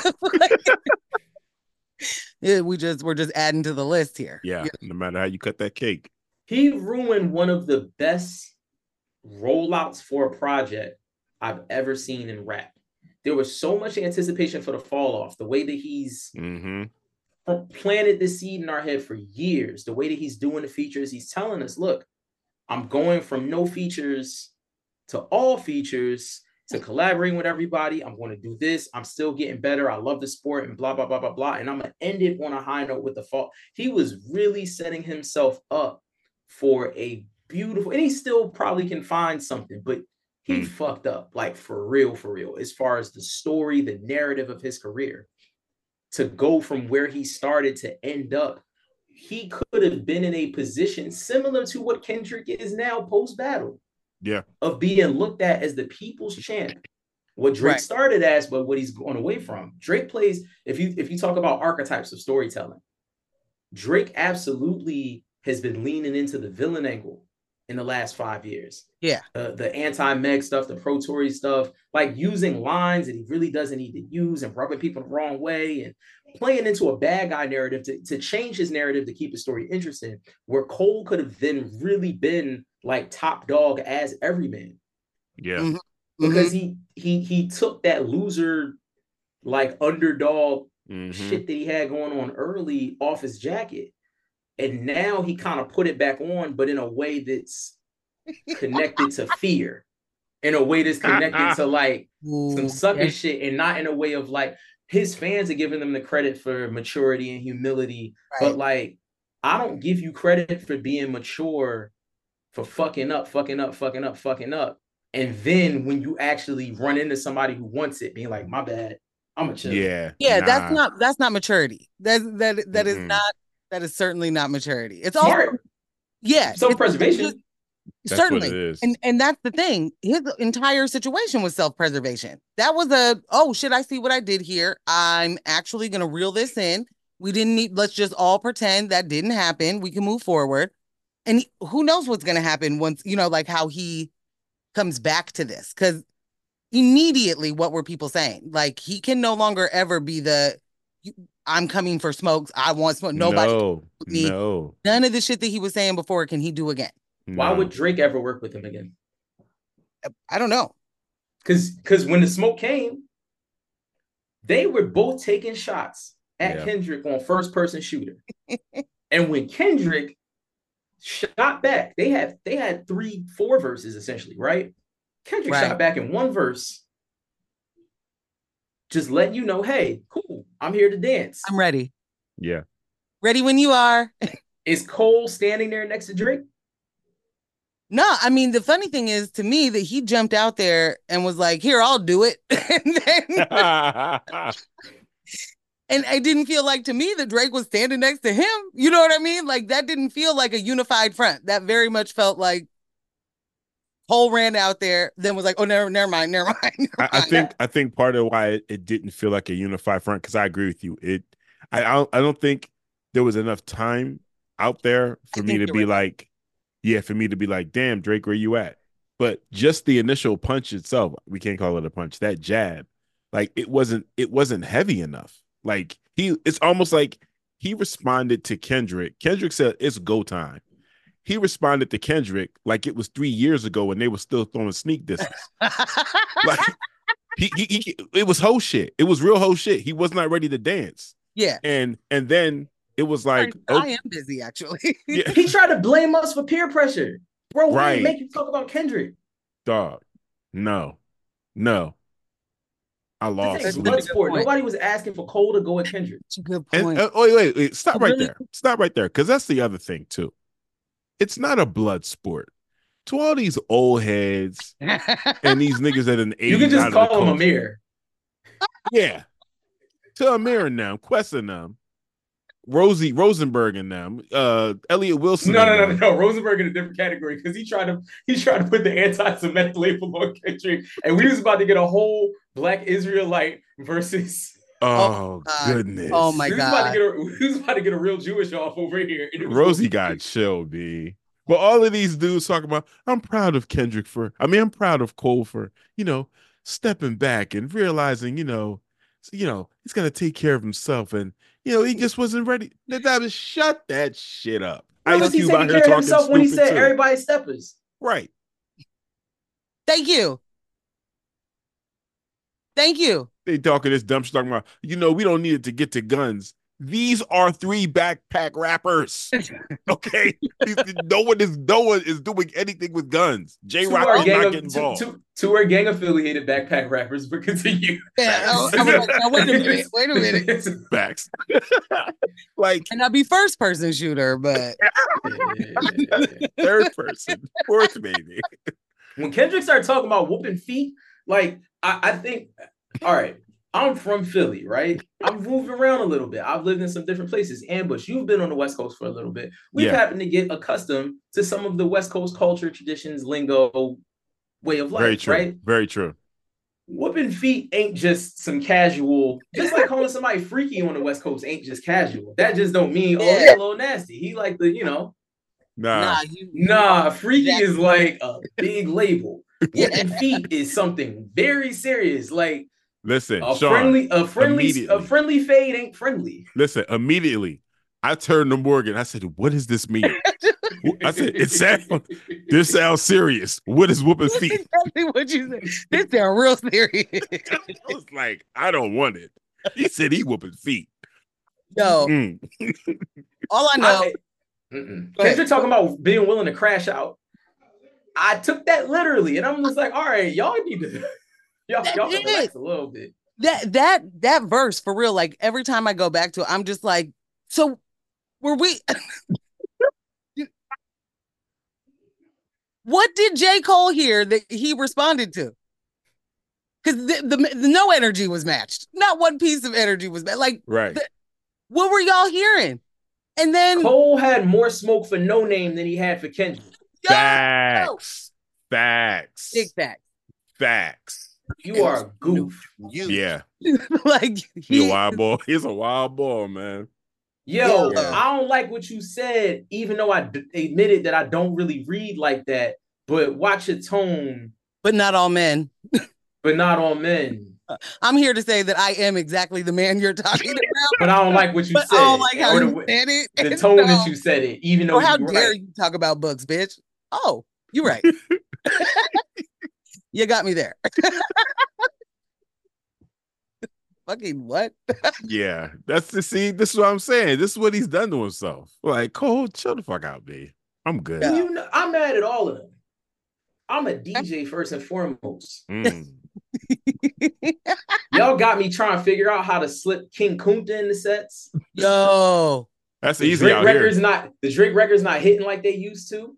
We're just adding to the list here. Yeah, no matter how you cut that cake. He ruined one of the best rollouts for a project I've ever seen in rap. There was so much anticipation for the fall off, the way that he's planted the seed in our head for years, the way that he's doing the features. He's telling us, look, I'm going from no features to all features, to collaborating with everybody. I'm going to do this. I'm still getting better. I love the sport and blah, blah, blah, blah, blah. And I'm going to end it on a high note with the fall. He was really setting himself up for a beautiful, and he still probably can find something, but he fucked up, like for real, as far as the story, the narrative of his career. To go from where he started to end up, he could have been in a position similar to what Kendrick is now post-battle. Yeah. Of being looked at as the people's champ. What Drake started as, but what he's going away from. Drake plays, if you talk about archetypes of storytelling, Drake absolutely has been leaning into the villain angle in the last 5 years. Yeah. The anti-Meg stuff, the pro Tory stuff, like using lines that he really doesn't need to use and rubbing people the wrong way and playing into a bad guy narrative to change his narrative to keep the story interesting, where Cole could have then really been like top dog as Everyman. Yeah. Because he took that loser, like underdog shit that he had going on early off his jacket. And now he kind of put it back on, but in a way that's connected to fear, in a way that's connected to like some sucker shit, and not in a way of like, his fans are giving them the credit for maturity and humility, Right. but like I don't give you credit for being mature for fucking up. And then when you actually run into somebody who wants it, being like, my bad, I'm a chill. Yeah. That's not maturity. That is Mm-mm. not, that is certainly not maturity. It's Smart. also, yeah, Self-preservation. That's certainly. what it is. And that's the thing. His entire situation was self-preservation. That was oh shit, I see what I did here. I'm actually gonna reel this in. We didn't need, let's just all pretend that didn't happen. We can move forward. And who knows what's gonna happen once, like how he comes back to this. Because immediately, what were people saying? Like, he can no longer ever be I'm coming for smokes. I want smoke. Nobody. No. None of the shit that he was saying before can he do again. Why would Drake ever work with him again? I don't know. Because when the smoke came, they were both taking shots at Kendrick on first person shooter. And when Kendrick shot back, they had 3-4 verses essentially, right? Kendrick shot back in one verse, just letting you know, hey, cool, I'm here to dance. I'm ready. Yeah. Ready when you are. Is Cole standing there next to Drake? No, I mean, the funny thing is to me that he jumped out there and was like, here, I'll do it. And I didn't feel like, to me, that Drake was standing next to him. You know what I mean? Like, that didn't feel like a unified front. That very much felt like Cole ran out there, then was like, oh, never mind. I think part of why it didn't feel like a unified front, because I agree with you. I don't think there was enough time out there for me to be like, damn, Drake, where you at? But just the initial punch itself, we can't call it a punch, that jab, like it wasn't heavy enough. Like it's almost like he responded to Kendrick. Kendrick said it's go time. He responded to Kendrick like it was 3 years ago when they were still throwing sneak disses. Like it was hoe shit. It was real hoe shit. He was not ready to dance. Yeah. And then it was like, I am busy actually. Yeah. He tried to blame us for peer pressure. Bro, we didn't make you talk about Kendrick. Dog. No. I lost. It's blood sport. Nobody was asking for Cole to go at Kendrick. That's a good point. Wait. Stop right there. Stop right there. Because that's the other thing too. It's not a blood sport. To all these old heads and these niggas at an age, you can just call him Amir. Yeah. To Amir and them, Quest and them, Rosie Rosenberg and them, Elliot Wilson. No. Rosenberg in a different category because he tried to put the anti-Semitic label on Kendrick, and we was about to get a whole Black Israelite versus. Oh goodness! Oh my god! We was about to get a real Jewish off over here. Rosie got chill, B. But all of these dudes talking about, I'm proud of I'm proud of Cole for, stepping back and realizing, he's gonna take care of himself, and he just wasn't ready. Shut that shit up. Ice Cube out here talking himself when he said too. Everybody steppers. Right. Thank you. They talking this dumb shit talking about, we don't need it to get to guns. These are 3 backpack rappers. Okay. No one is doing anything with guns. J-Rock is not getting involved. Two are gang affiliated backpack rappers, but continue. Yeah, wait a minute. Facts. Like, and I'll be first person shooter, but third person, fourth maybe. When Kendrick started talking about whooping feet, like I think, all right, I'm from Philly, right? I've moved around a little bit. I've lived in some different places. Ambush, you've been on the West Coast for a little bit. We've happened to get accustomed to some of the West Coast culture, traditions, lingo, way of life. Very true. Right? Very true. Whooping feet ain't just some casual, just like calling somebody freaky on the West Coast ain't just casual. That just don't mean, he's a little nasty. He like the, freaky is like a big label. Whooping feet is something very serious. Like, listen, a Sean, friendly fade ain't friendly. Listen, immediately I turned to Morgan. I said, "What does this mean?" I said, "This sounds serious. What is whooping feet?" Exactly what you said. This sounds real serious. I was like, "I don't want it." He said he whooping feet. Yo, all I know. Kendrick talking about being willing to crash out. I took that literally, and I'm just like, all right, y'all need to. Y'all relax a little bit. That verse for real, like every time I go back to it, I'm just like, so were we what did J. Cole hear that he responded to? Because the no energy was matched. Not one piece of energy was matched. Like, right. What were y'all hearing? And then Cole had more smoke for No Name than he had for Kendrick. Facts. Big facts. Facts. You are a goof. Yeah. Like He's a wild boy. He's a wild boy, man. Yo, I don't like what you said, even though I admitted that I don't really read like that. But watch your tone. But not all men. But not all men. I'm here to say that I am exactly the man you're talking about. But I don't like what you said. I don't like how you said it. The tone that you said it, even though how dare you talk about books, bitch? Oh, you're right. You got me there. Fucking what? Yeah, this is what I'm saying. This is what he's done to himself. Like, Cole, chill the fuck out, B. I'm good. You know, I'm mad at all of them. I'm a DJ first and foremost. Y'all got me trying to figure out how to slip King Kunta in the sets. Yo, that's easy out here. The Drake records not hitting like they used to.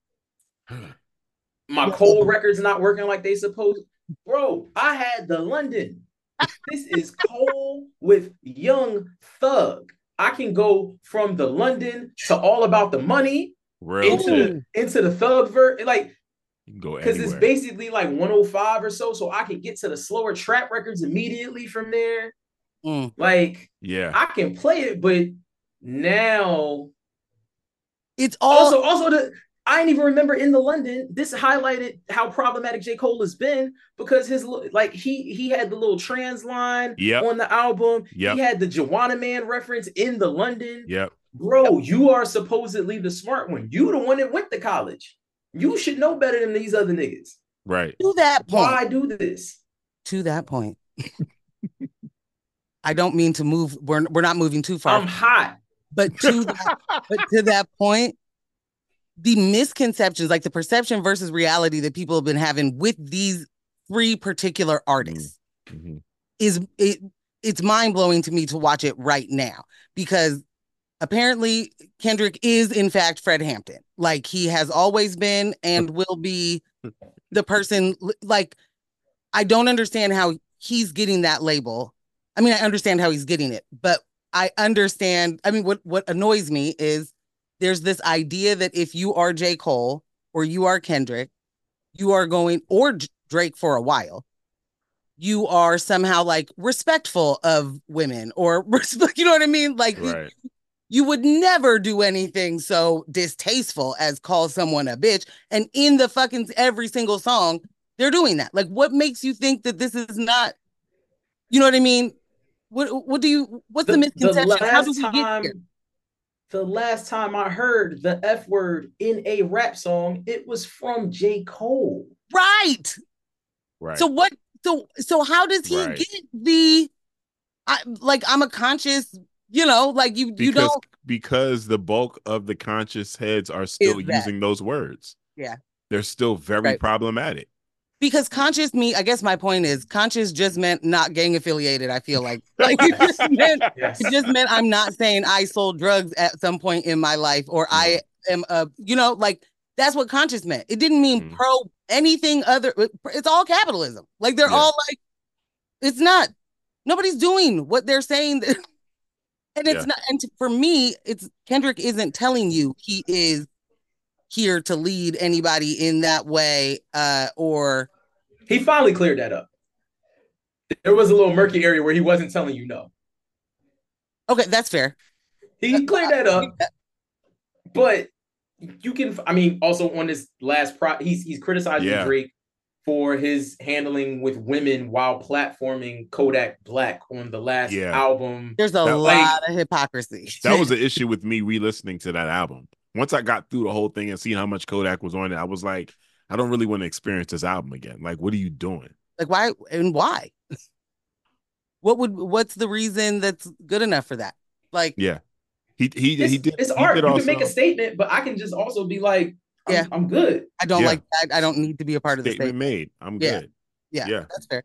My Cole records not working like they supposed. Bro, I had the London. This is Cole with Young Thug. I can go from the London to All About the Money into the Thug verse. Like, because it's basically like 105 or so. So I can get to the slower trap records immediately from there. Like, yeah, I can play it, but now it's all I didn't even remember in the London. This highlighted how problematic J. Cole has been because his he had the little trans line on the album. He had the Joanna Man reference in the London. Bro, you are supposedly the smart one. You the one that went to college. You should know better than these other niggas. Right. To that point. Why do this? To that point. I don't mean to move. We're not moving too far. I'm hot. But to that point, the misconceptions, like the perception versus reality that people have been having with these three particular artists it's mind-blowing to me to watch it right now, because apparently Kendrick is in fact Fred Hampton. Like, he has always been and will be the person. Like, I don't understand how he's getting that label. I mean, I understand how he's getting it, but I understand. I mean, what annoys me is there's this idea that if you are J. Cole or you are Kendrick, you are going, or Drake for a while, you are somehow like respectful of women or you know what I mean? Like, right. You would never do anything so distasteful as call someone a bitch. And in the fucking every single song, they're doing that. Like, what makes you think that this is not, you know what I mean? What's the misconception? How do we get here? The last time I heard the F word in a rap song, it was from J. Cole. Right. So how does he get I'm a conscious, because the bulk of the conscious heads are still using those words. Yeah. They're still very problematic. Because conscious I guess my point is conscious just meant not gang affiliated. I feel like it just meant I'm not saying I sold drugs at some point in my life, or I am that's what conscious meant. It didn't mean pro anything other. It's all capitalism. Like, they're all like, it's not, nobody's doing what they're saying. And it's not, and for me, it's Kendrick isn't telling you he is here to lead anybody in that way, or he finally cleared that up. There was a little murky area where he wasn't telling you no. Okay, that's fair. He cleared that up, but you can. I mean, also on this last he's criticizing Drake for his handling with women while platforming Kodak Black on the last album. There's a lot of hypocrisy. That was the issue with me re-listening to that album. Once I got through the whole thing and seeing how much Kodak was on it, I was like, I don't really want to experience this album again. Like, what are you doing? Like, why and why? What's the reason that's good enough for that? Like, he did. It's art. You can make a statement, but I can just also be like, I'm good. I don't like that. I don't need to be a part of the statement made. I'm good. Yeah, that's fair.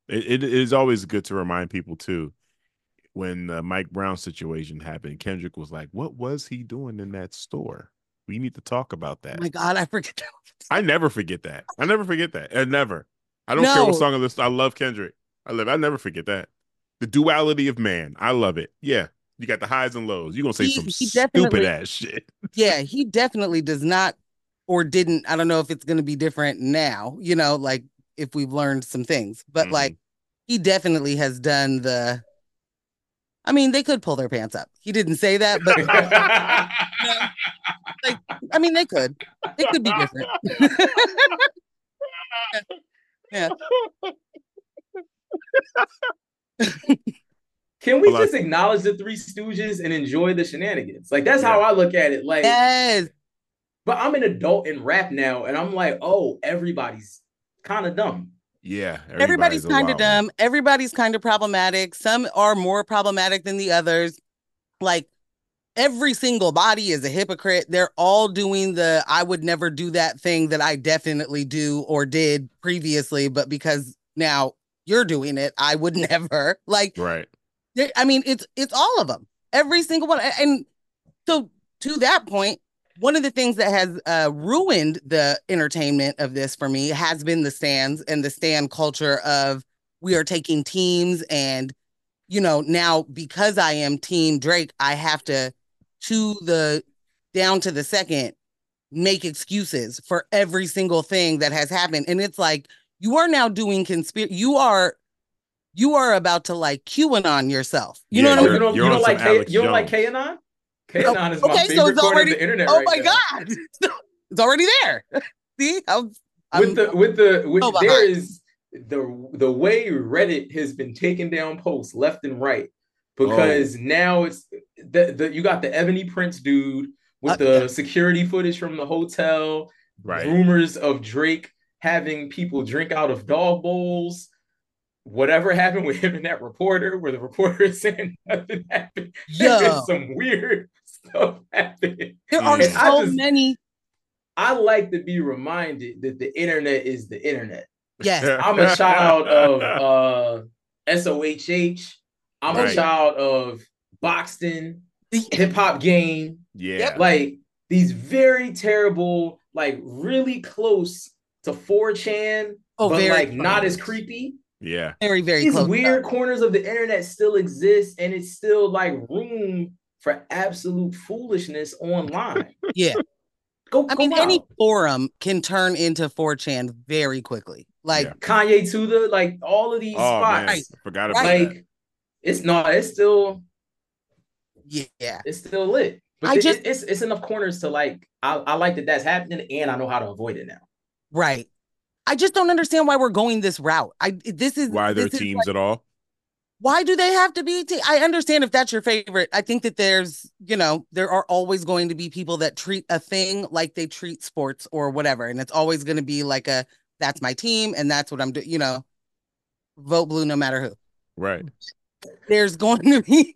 It is always good to remind people too. When the Mike Brown situation happened, Kendrick was like, "What was he doing in that store? We need to talk about Oh that." my God, I forget that. I never forget that. I never forget that. And never. I don't care what No, song of this. I love Kendrick. I never forget that. The duality of man. I love it. Yeah. You got the highs and lows. You're gonna say some he stupid definitely, ass shit. yeah, he definitely does not or didn't. I don't know if it's going to be different now, like if we've learned some things, but like he definitely has done I mean, they could pull their pants up. He didn't say that, but like, I mean, they could. It could be different. Yeah. Can we just acknowledge the Three Stooges and enjoy the shenanigans? Like, that's how I look at it. Like, yes. But I'm an adult in rap now, and I'm like, oh, everybody's kind of dumb. Yeah, everybody's kind of dumb. Everybody's kind of problematic. Some are more problematic than the others. Like, every single body is a hypocrite. They're all doing the I would never do that thing that I definitely do or did previously, but because now you're doing it, I would never. Like, right. I mean, it's all of them. Every single one. And so to that point, one of the things that has ruined the entertainment of this for me has been the stands and the stand culture of we are taking teams and, now because I am Team Drake, I have to down to the second make excuses for every single thing that has happened. And it's like, you are now doing you are about to like QAnon yourself. You know what I mean? You don't like QAnon? QAnon is my favorite corner of the internet. Oh my God. It's already there. See? There is the way Reddit has been taking down posts left and right because now it's you got the Ebony Prince dude with the security footage from the hotel, rumors of Drake having people drink out of dog bowls. Whatever happened with him and that reporter, where the reporter is saying nothing happened. There's some weird stuff happening. There are so many. I like to be reminded that the internet is the internet. Yes. I'm a child of SOHH. I'm a child of Boxton, Hip Hop Game. Yeah. Like these very terrible, like really close to 4chan, but like not as creepy. Yeah. Very, very These close. weird corners of the internet still exist, and it's still like room for absolute foolishness online. Yeah. Any forum can turn into 4chan very quickly. Like Kanye Tuda, like all of these spots. Man. I forgot about that. It's still it's still lit. But it's enough corners to like I like that that's happening, and I know how to avoid it now. Right. I just don't understand why we're going this route. Why they're teams at all. Why do they have to be? I understand if that's your favorite. I think that there's, there are always going to be people that treat a thing like they treat sports or whatever. And it's always going to be like that's my team and that's what I'm doing, vote blue no matter who. Right. There's going to be,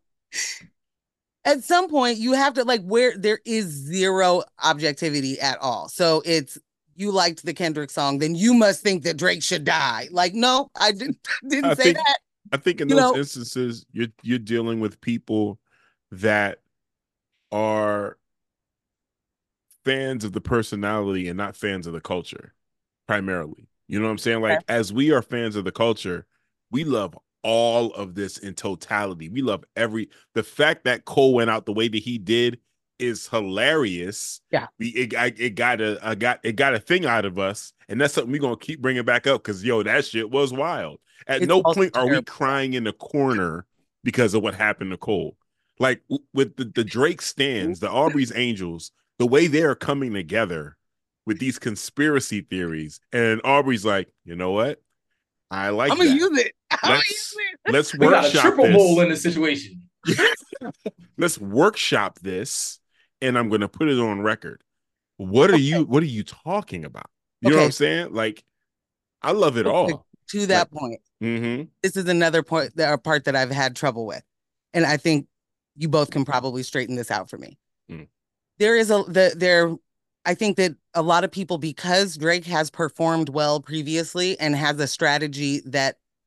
at some point you have to where there is zero objectivity at all. So it's, you liked the Kendrick song, then you must think that Drake should die. Like, no, I didn't say that. I think in those instances, you're dealing with people that are fans of the personality and not fans of the culture, primarily. You know what I'm saying? Like, as we are fans of the culture, we love all of this in totality. We love the fact that Cole went out the way that he did is hilarious. Yeah, it got a thing out of us, and that's something we're gonna keep bringing back up because that shit was wild. At no point are we crying in the corner because of what happened to Cole. Like with the Drake stands, the Aubrey's Angels, the way they are coming together with these conspiracy theories, and Aubrey's like, you know what? I like. I'm gonna use it. Let's we got a triple bowl in the situation. Let's workshop this. And I'm going to put it on record. What are you talking about? You know what I'm saying? Like, I love it all. To that point, this is another part that I've had trouble with. And I think you both can probably straighten this out for me. There is I think that a lot of people, because Drake has performed well previously and has a strategy that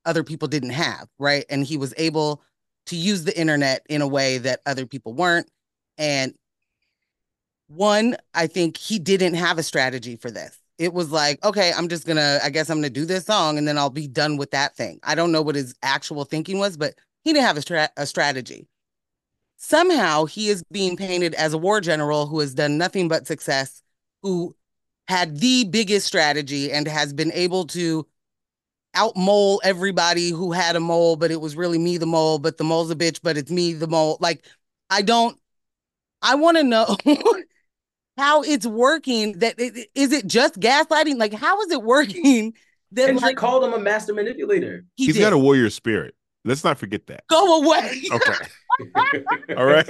other people didn't have, right? And he was able to use the internet in a way that other people weren't. And one, I think he didn't have a strategy for this. It was like, okay, I guess I'm gonna do this song and then I'll be done with that thing. I don't know what his actual thinking was, but he didn't have a strategy. Somehow he is being painted as a war general who has done nothing but success, who had the biggest strategy and has been able to outmole everybody who had a mole, but it was really me the mole, but the mole's a bitch, but it's me the mole. Like, I want to know how it's working. Is it just gaslighting? Like, how is it working? That Kendrick called him a master manipulator. He's got a warrior spirit. Let's not forget that. Go away. Okay. All right.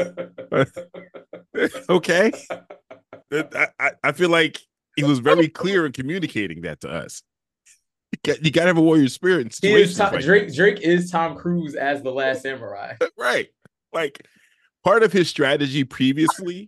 Okay. I feel like he was very clear in communicating that to us. You got to have a warrior spirit in situations like Drake is Tom Cruise as the Last Samurai. Right. Like, part of his strategy previously,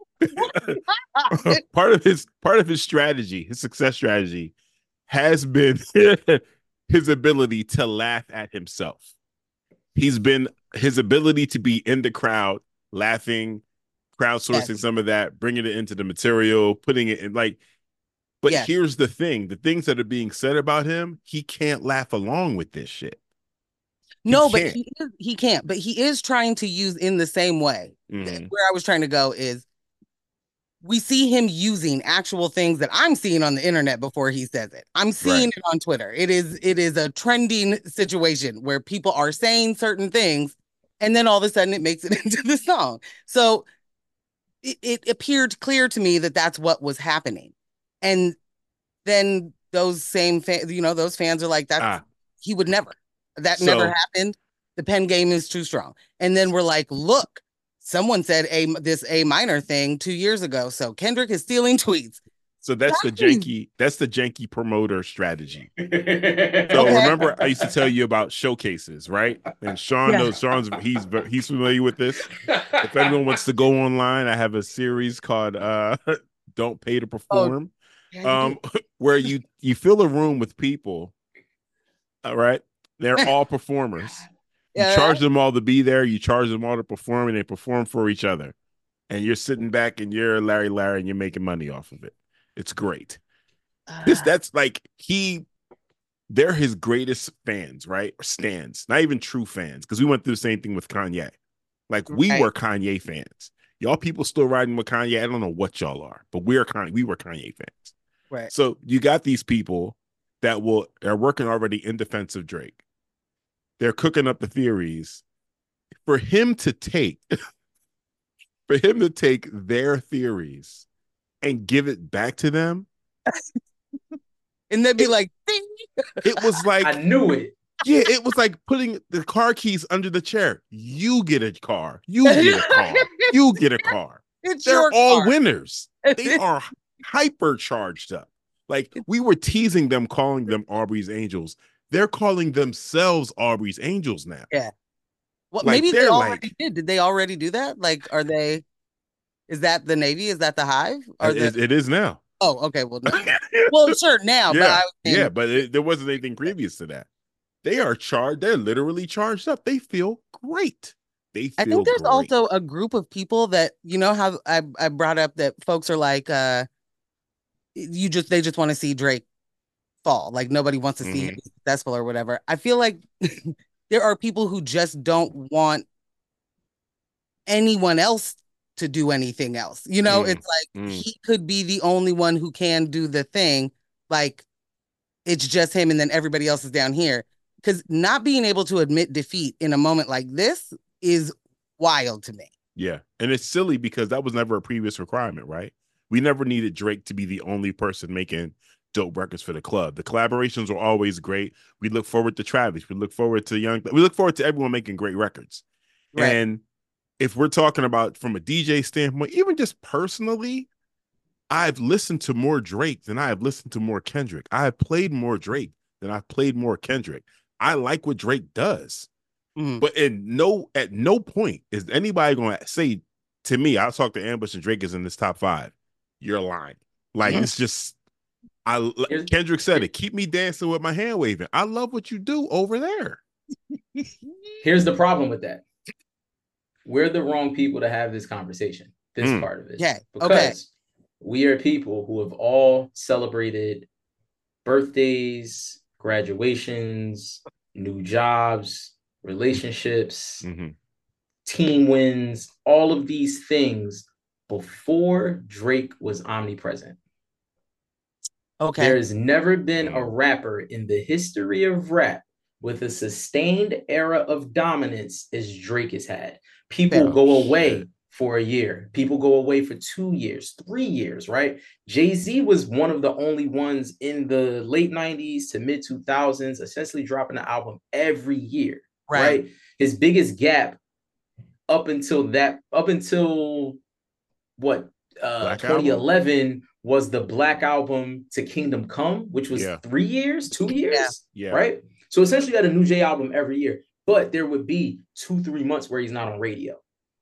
part of his strategy, his success strategy, has been his ability to laugh at himself. He's been his ability to be in the crowd, laughing, crowdsourcing some of that, bringing it into the material, putting it in like. But here's the thing: the things that are being said about him, he can't laugh along with this shit. But he can't. But he is trying to use in the same way. Where I was trying to go is, we see him using actual things that I'm seeing on the internet before he says it. I'm seeing it on Twitter. It is a trending situation where people are saying certain things, and then all of a sudden it makes it into the song. So it appeared clear to me that that's what was happening. And then those same those fans are like, he would never. That never happened. The pen game is too strong. And then we're like, look, someone said this A minor thing 2 years ago. So Kendrick is stealing tweets. So that's the janky promoter strategy. So remember, I used to tell you about showcases, right? And Sean knows. He's familiar with this. If anyone wants to go online, I have a series called "Don't Pay to Perform," where you fill a room with people. All right, they're all performers. You charge them all to be there. You charge them all to perform, and they perform for each other. And you're sitting back, and you're Larry, and you're making money off of it. It's great. That's like they're his greatest fans, right? Or stans, not even true fans, because we went through the same thing with Kanye. Like, we were Kanye fans. Y'all people still riding with Kanye. I don't know what y'all are, but we were Kanye fans. Right. So you got these people that are working already in defense of Drake. They're cooking up the theories for him to take their theories and give it back to them. And they'd be like, it was like, I knew it. Yeah, it was like putting the car keys under the chair. You get a car. You get a car. You get a car. They're all winners. They are hypercharged up. Like, we were teasing them, calling them Aubrey's Angels. They're calling themselves Aubrey's Angels now. Yeah. Well, like, maybe they already did. Did they already do that? Like, is that the Navy? Is that the Hive? It is now. Oh, okay. Well, no. Well, sure, now. Yeah, but there wasn't anything previous to that. They are charged. They're literally charged up. They feel great. I think there's also a group of people that, you know how I brought up that folks are like, they just want to see Drake fall. Like, nobody wants to see him be successful or whatever. I feel like there are people who just don't want anyone else to do anything else. You know, it's like he could be the only one who can do the thing. Like, it's just him and then everybody else is down here. Because not being able to admit defeat in a moment like this is wild to me. Yeah. And it's silly because that was never a previous requirement, right? We never needed Drake to be the only person making dope records for the club. The collaborations were always great. We look forward to Travis. We look forward to everyone making great records. Right. And if we're talking about from a DJ standpoint, even just personally, I've listened to more Drake than I have listened to more Kendrick. I have played more Drake than I've played more Kendrick. I like what Drake does. But at no point is anybody going to say to me, I'll talk to Ambush and Drake is in this top 5. You're lying. Like, it's just, Kendrick said it. Keep me dancing with my hand waving. I love what you do over there. Here's the problem with that. We're the wrong people to have this conversation, this part of it. Yeah. Because we are people who have all celebrated birthdays, graduations, new jobs, relationships, team wins, all of these things before Drake was omnipresent. Okay. There's never been a rapper in the history of rap with a sustained era of dominance as Drake has had. People go away for a year. People go away for 2 years, 3 years, right? Jay-Z was one of the only ones in the late 90s to mid 2000s, essentially dropping an album every year, right? His biggest gap up until what, 2011 was the Black Album to Kingdom Come, which was 3 years, 2 years, right? So essentially you had a new Jay album every year, but there would be 2-3 months where he's not on radio.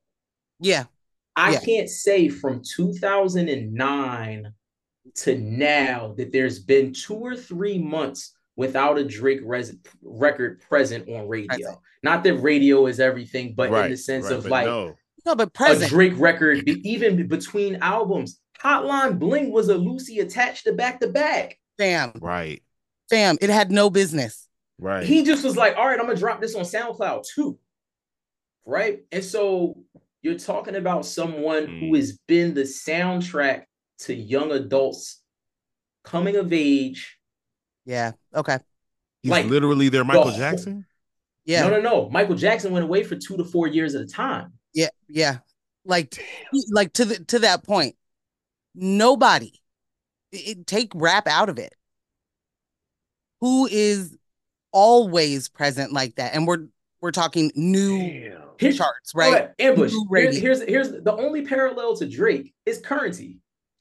I can't say from 2009 to now that there's been 2 or 3 months without a Drake record present on radio. Not that radio is everything, but in the sense of like but present. A Drake record, even between albums. Hotline Bling was a Lucy attached to back to back. Fam, Fam, it had no business. He just was like, all right, I'm gonna drop this on SoundCloud too. Right. And so you're talking about someone who has been the soundtrack to young adults coming of age. Yeah. Okay. He's like literally their Michael Jackson. Yeah. No. Michael Jackson went away for 2 to 4 years at a time. Yeah. Yeah. Like to that point, nobody take rap out of it. Who is always present like that? And we're talking new charts, right? Right. Ambush. Here's the only parallel to Drake is Currency.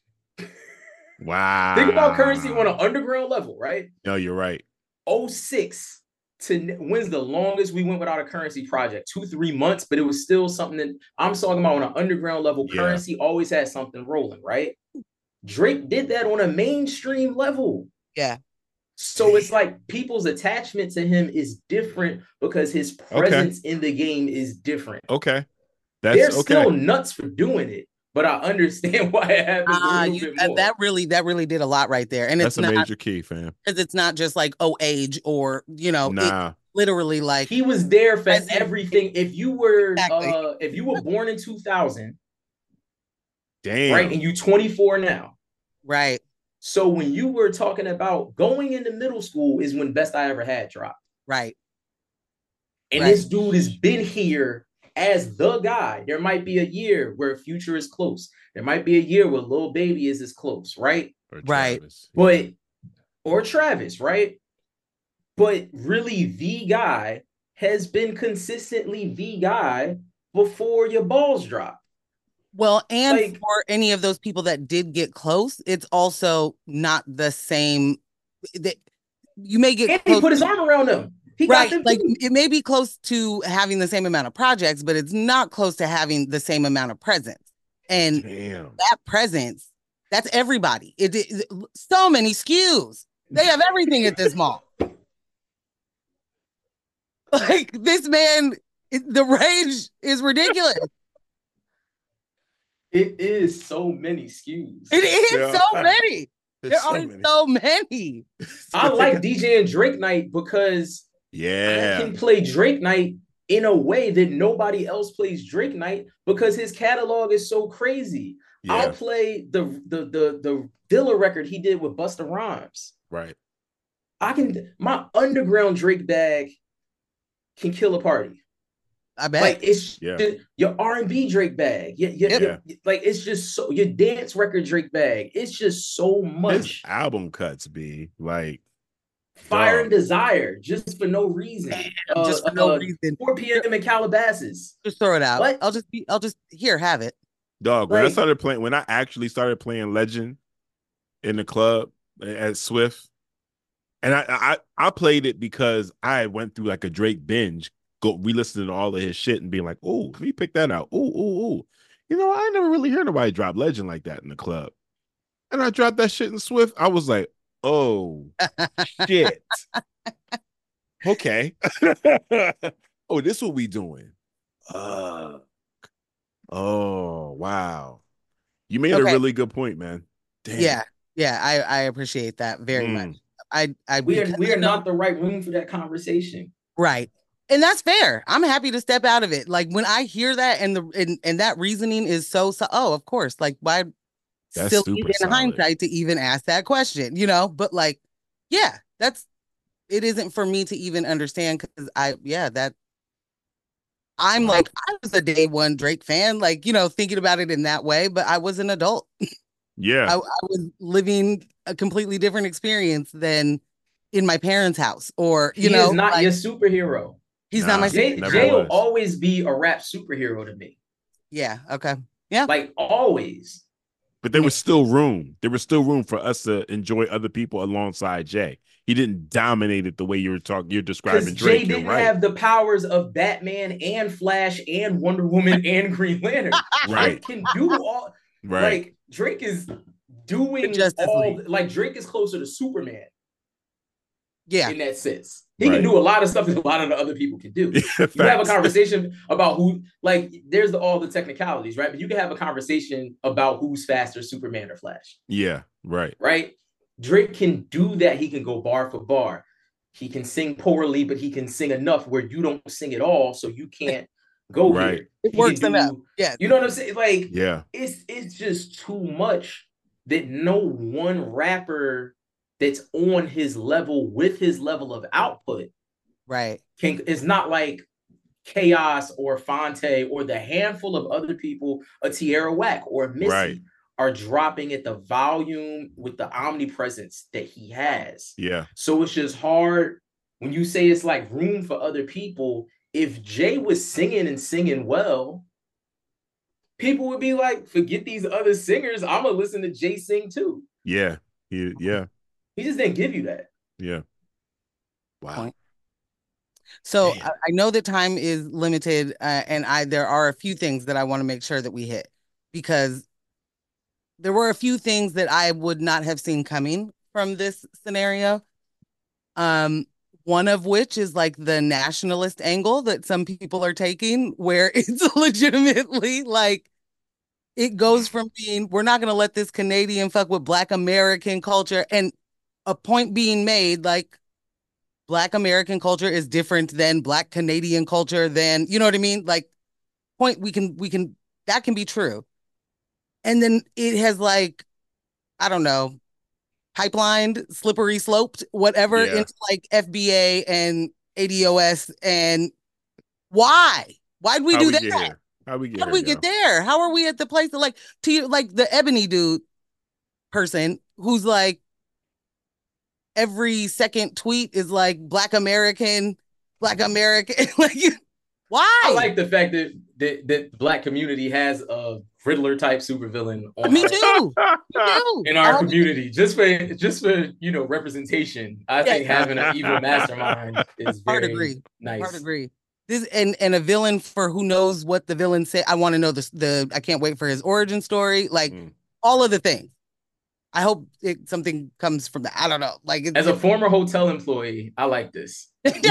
Wow. Think about Currency on an underground level, right? No, you're right. 06 to when's the longest we went without a Currency project? 2-3 months, but it was still something that I'm talking about on an underground level. Currency always had something rolling, right? Drake did that on a mainstream level. Yeah. So it's like people's attachment to him is different because his presence in the game is different. Okay. They're still nuts for doing it, but I understand why it happens a little bit more. That really did a lot right there. And that's a major key, fam. Because it's not just like, age or, it's literally like he was there for everything. If you were born in 2000, right, and you 24 now. Right. So when you were talking about going into middle school is when Best I Ever Had dropped. Right. And this dude has been here as the guy. There might be a year where Future is close. There might be a year where Lil Baby is as close, right? Right. Or Travis, right? But really the guy has been consistently the guy before your balls drop. Well, and for any of those people that did get close, it's also not the same. That you may get. And he put his arm around them. He right, got them like too. It may be close to having the same amount of projects, but it's not close to having the same amount of presence. And that presence, that's everybody. It so many SKUs. They have everything at this mall. Like this man, the range is ridiculous. It is so many SKUs. It is so many. There are so many. I like DJ and Drake Night because I can play Drake Night in a way that nobody else plays Drake Night because his catalog is so crazy. I'll play the Dilla record he did with Busta Rhymes. Right. My underground Drake bag can kill a party. I bet. Like it's your R&B Drake bag. Like it's just so your dance record Drake bag. It's just so much. His album cuts be like Fire and Desire just for no reason. Just for no reason. 4 p.m. in Calabasas. Just throw it out. What? I'll just here, have it. Dog, when I actually started playing Legend in the club at Swift, and I played it because I went through like a Drake binge. Go re-listening to all of his shit and being like, oh, let me pick that out. Ooh. I never really heard nobody drop Legend like that in the club. And I dropped that shit in Swift. I was like, oh, shit. Okay. Oh, this what we doing. Oh, wow. You made a Okay. really good point, man. Damn. Yeah, I appreciate that very much. I We because are I know, not the right room for that conversation. right. And that's fair. I'm happy to step out of it. Like when I hear that and that reasoning is so oh, of course. Like why That's silly super in solid. hindsight to even ask that question, but like, yeah, it isn't for me to even understand because I'm Wow. like, I was a day one Drake fan, like, thinking about it in that way, but I was an adult. Yeah. I was living a completely different experience than in my parents' house, or, He is not like, your superhero. he's not my Jay never will was. always be a rap superhero to me. Yeah. Okay. Yeah. Like always. But there was still room. There was still room for us to enjoy other people alongside Jay. He didn't dominate it the way you're describing Because Drake. Jay You're didn't right. have the powers of Batman and Flash and Wonder Woman and Green Lantern. Right. Drake can do all. Right. Like Drake is doing Justice all. League. Like Drake is closer to Superman Yeah. in that sense. He Right. can do a lot of stuff that a lot of the other people can do. You have a Facts. conversation about who, like, there's all the technicalities, right? But you can have a conversation about who's faster, Superman or Flash. Yeah. Right. Right? Drake can do that. He can go bar for bar. He can sing poorly, but he can sing enough where you don't sing at all, so you can't go Right. here. It He works can enough. Yeah. You know what I'm saying? Like, Yeah. it's just too much that no one rapper that's on his level with his level of output Right. is not like Chaos or Fonte or the handful of other people, a Tierra Whack or Missy, Right. are dropping at the volume with the omnipresence that he has. Yeah. So it's just hard when you say it's like room for other people. If Jay was singing and singing well, people would be like, forget these other singers. I'm gonna listen to Jay sing too. Yeah. Yeah. He just didn't give you that. Yeah. Wow. Point. So Damn. I know that time is limited, and there are a few things that I want to make sure that we hit because there were a few things that I would not have seen coming from this scenario. One of which is like the nationalist angle that some people are taking, where it's legitimately like it goes from being we're not going to let this Canadian fuck with Black American culture, and a point being made like Black American culture is different than Black Canadian culture, than you know what I mean? Like point we can that can be true. And then it has like, I don't know, pipelined, slippery sloped, whatever, into like FBA and ADOS. And why? Why'd we do that? How we get there? How are we at the place that like the Ebony dude person who's like every second tweet is like Black American. Like why? I like the fact that Black community has a Riddler type supervillain on Me too. in our community, just for representation. I think having an evil mastermind is very nice. Hard agree. This and a villain for who knows what the villain say. I want to know the I can't wait for his origin story. Like all of the things. I hope something comes from that. I don't know. Like as a former hotel employee, I like this.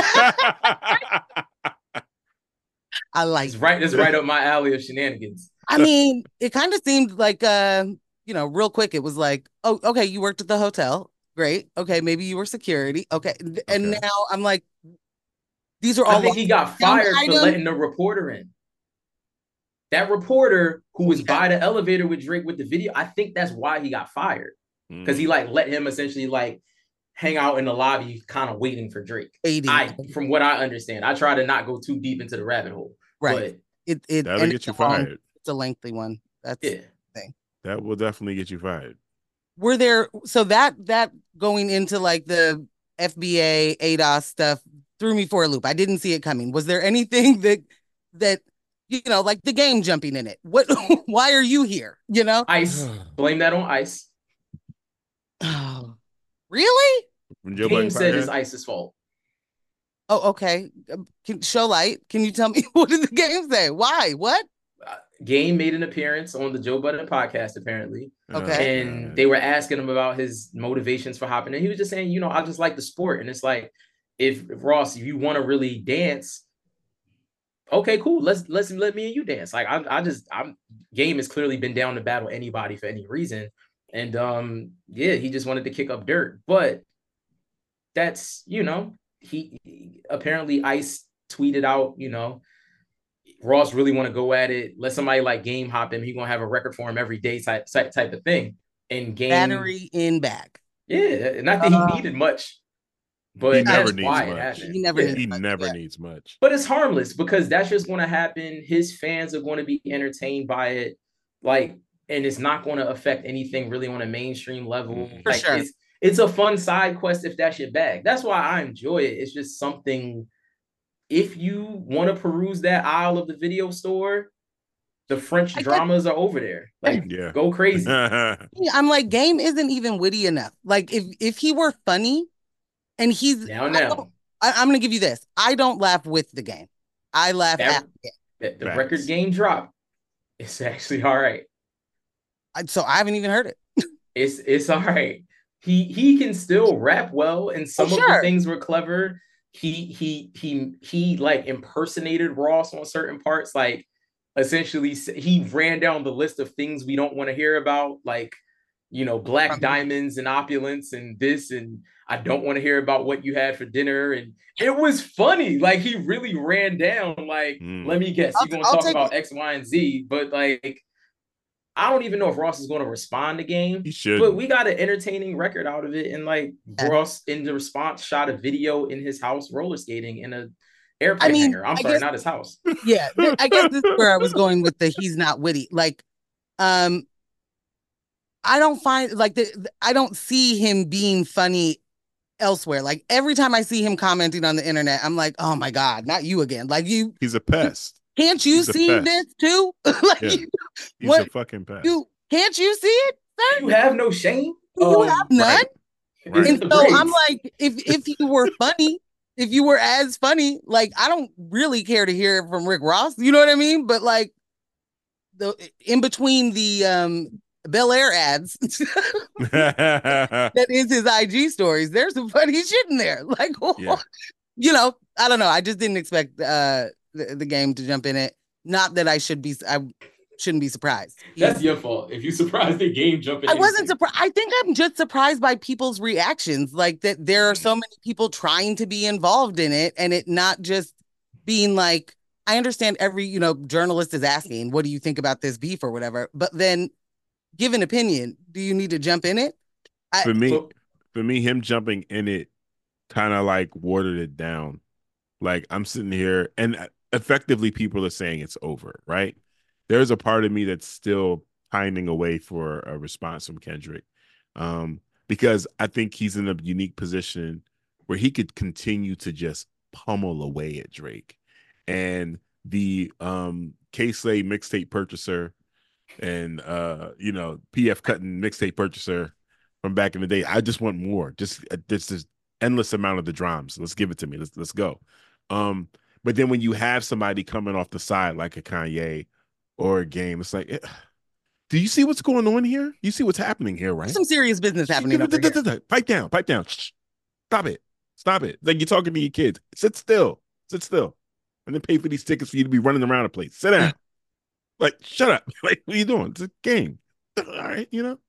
I like it's right up my alley of shenanigans. I mean, it kind of seemed like real quick. It was like, oh, okay, you worked at the hotel. Great. Okay, maybe you were security. Okay. And now I'm like, these are all. I think he got fired for letting the reporter in. That reporter who was by the elevator with Drake with the video, I think that's why he got fired. Because he let him essentially hang out in the lobby, kind of waiting for Drake. From what I understand, I try to not go too deep into the rabbit hole. Right. But that'll get you fired. It's a lengthy one. That's the thing. That will definitely get you fired. Were there that going into like the FBA ADOS stuff threw me for a loop. I didn't see it coming. Was there anything that like the game jumping in it? What? Why are you here? Ice. Blame that on Ice. Oh, really? Game said it's Ice's fault. Oh, okay. Show light. Can you tell me what did the game say? Why? What? Game made an appearance on the Joe Budden podcast, apparently. Okay. And they were asking him about his motivations for hopping in. He was just saying, I just like the sport. And it's like, if Ross, if you want to really dance, okay, cool. Let me and you dance. Like I'm Game has clearly been down to battle anybody for any reason. And yeah, he just wanted to kick up dirt. But that's, he apparently Ice tweeted out, Ross really want to go at it. Let somebody like Game hop him. He gonna have a record for him every day type of thing. And Game battery in bag. Yeah, not that he needed much, but he never that's needs why much. it happened. He never needs much. But it's harmless because that's just going to happen. His fans are going to be entertained by it, like, and it's not going to affect anything really on a mainstream level. For like, sure. It's a fun side quest if that's your bag. That's why I enjoy it. It's just something. If you want to peruse that aisle of the video store, the French dramas are over there. Like, go crazy. I'm like, Game isn't even witty enough. Like, if he were funny, and he's now. I'm gonna give you this. I don't laugh with the game. I laugh at the record Game drop. It's actually all right. So I haven't even heard it. It's all right. He can still rap well, and some of the things were clever. He like impersonated Ross on certain parts. Like, essentially, he ran down the list of things we don't want to hear about, like, black diamonds and opulence and this, and I don't want to hear about what you had for dinner. And it was funny. Like, he really ran down, like, let me guess, you're going to talk about X, Y, and Z. But, like, I don't even know if Ross is going to respond to Game. He should. But we got an entertaining record out of it. And, like, Ross, in the response, shot a video in his house roller skating in a airplane hangar. I'm sorry, not his house. Yeah, I guess this is where I was going with the he's not witty. Like, I don't find, like, I don't see him being funny elsewhere. Like, every time I see him commenting on the internet, I'm like, oh my God, not you again. Like, he's a pest. Can't you see this too? Like, he's a fucking pest. Can't you see it, sir? You have no shame. You have none. Right. And so I'm like, if you were funny, if you were as funny, like, I don't really care to hear it from Rick Ross. You know what I mean? But, like, in between the Bel Air ads that is his IG stories, there's some funny shit in there. Like, I don't know. I just didn't expect the Game to jump in it. Not that I shouldn't be surprised. That's your fault. If you surprised the Game jumping in. I wasn't surprised. I think I'm just surprised by people's reactions. Like, that there are so many people trying to be involved in it, and it not just being like, I understand every, journalist is asking, what do you think about this beef or whatever? But then give an opinion. Do you need to jump in it? For me, him jumping in it kind of like watered it down. Like, I'm sitting here and effectively people are saying it's over, right? There's a part of me that's still pining away for a response from Kendrick, because I think he's in a unique position where he could continue to just pummel away at Drake. And the K-Slay mixtape purchaser and PF Cutting mixtape purchaser from back in the day, I just want more. Just this endless amount of the drums. Let's give it to me. Let's go. But then when you have somebody coming off the side like a Kanye or a Game, it's like, do you see what's going on here? You see what's happening here, right? There's some serious business happening. Pipe down. Stop it. Like, you're talking to your kids. Sit still. And then pay for these tickets for you to be running around the place. Sit down. Like, shut up. Like, what are you doing? It's a game. All right,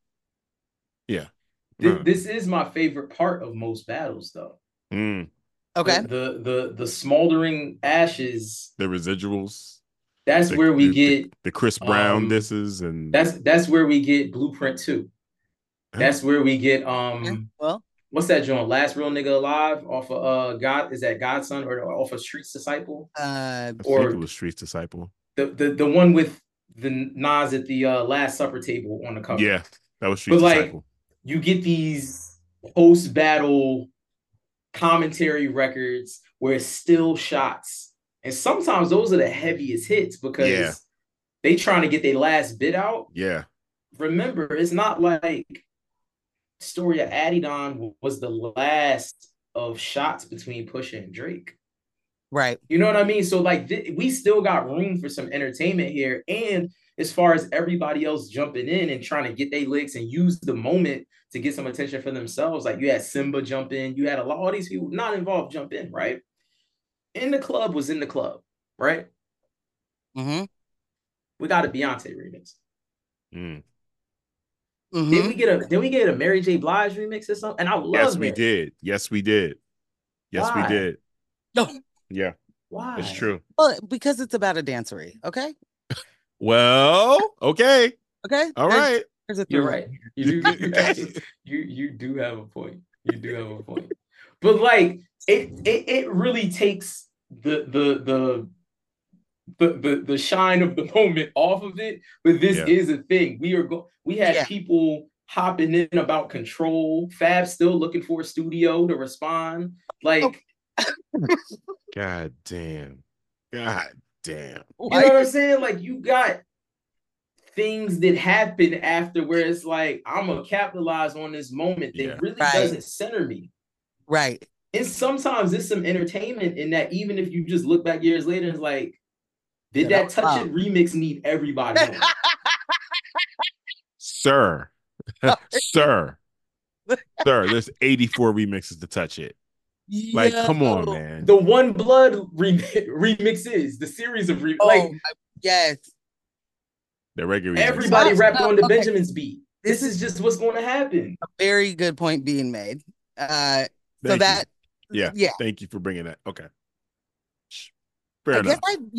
Yeah. This is my favorite part of most battles, though. Okay. The smoldering ashes. The residuals. That's where we get the Chris Brown disses, and that's where we get Blueprint 2. That's where we get what's that joint? Last Real Nigga Alive off of God, is that Godson, or off of Streets Disciple? I think it was Streets Disciple. The one with the Nas at the Last Supper table on the cover. Yeah, that was Streets Disciple. Like, you get these post-battle commentary records where it's still shots. And sometimes those are the heaviest hits because they trying to get their last bit out. Yeah. Remember, it's not like Story of Adidon was the last of shots between Pusha and Drake. Right. You know what I mean? So, like, we still got room for some entertainment here. And as far as everybody else jumping in and trying to get their licks and use the moment to get some attention for themselves. Like you had Simba jump in, you had all these people not involved jump in, right? In the Club was in the Club, right? Mm-hmm. We got a Beyonce remix. Mm. Mm-hmm. Did we get a Mary J. Blige remix or something? And I love Yes, we did. Yes, we did. Yes, Why? we did. No. Yeah. Why? It's true. Well, because it's about a dancery. Okay. Well, okay. Okay. All right. There's a You're through right. line. You do have a point. You do have a point. But like it really takes the shine of the moment off of it. But this is a thing. We had people hopping in about Control. Fab still looking for a studio to respond. Like, God damn. God damn. You know what I'm saying? Like, you got things that happen after where it's like, I'm gonna capitalize on this moment that really doesn't center me. Right. And sometimes it's some entertainment in that, even if you just look back years later, it's like, did that Touch It remix need everybody on? Sir, there's 84 remixes to Touch It. Like, come on, man. The One Blood remixes, the series of yes. The regular everybody rapped on the Benjamin's beat. This is just what's going to happen. A very good point being made. Thank you for bringing that. Okay. Fair enough.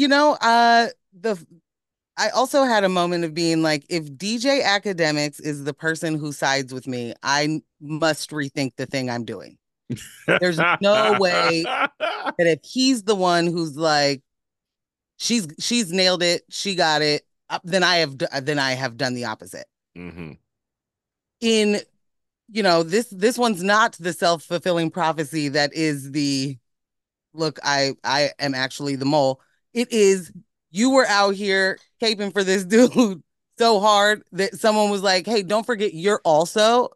I also had a moment of being like, if DJ Academics is the person who sides with me, I must rethink the thing I'm doing. There's no way that if he's the one who's like, she's nailed it, she got it, then I have done the opposite. Mm-hmm. In this one's not the self-fulfilling prophecy that is the look, I am actually the mole. It is, you were out here caping for this dude so hard that someone was like, hey, don't forget you're also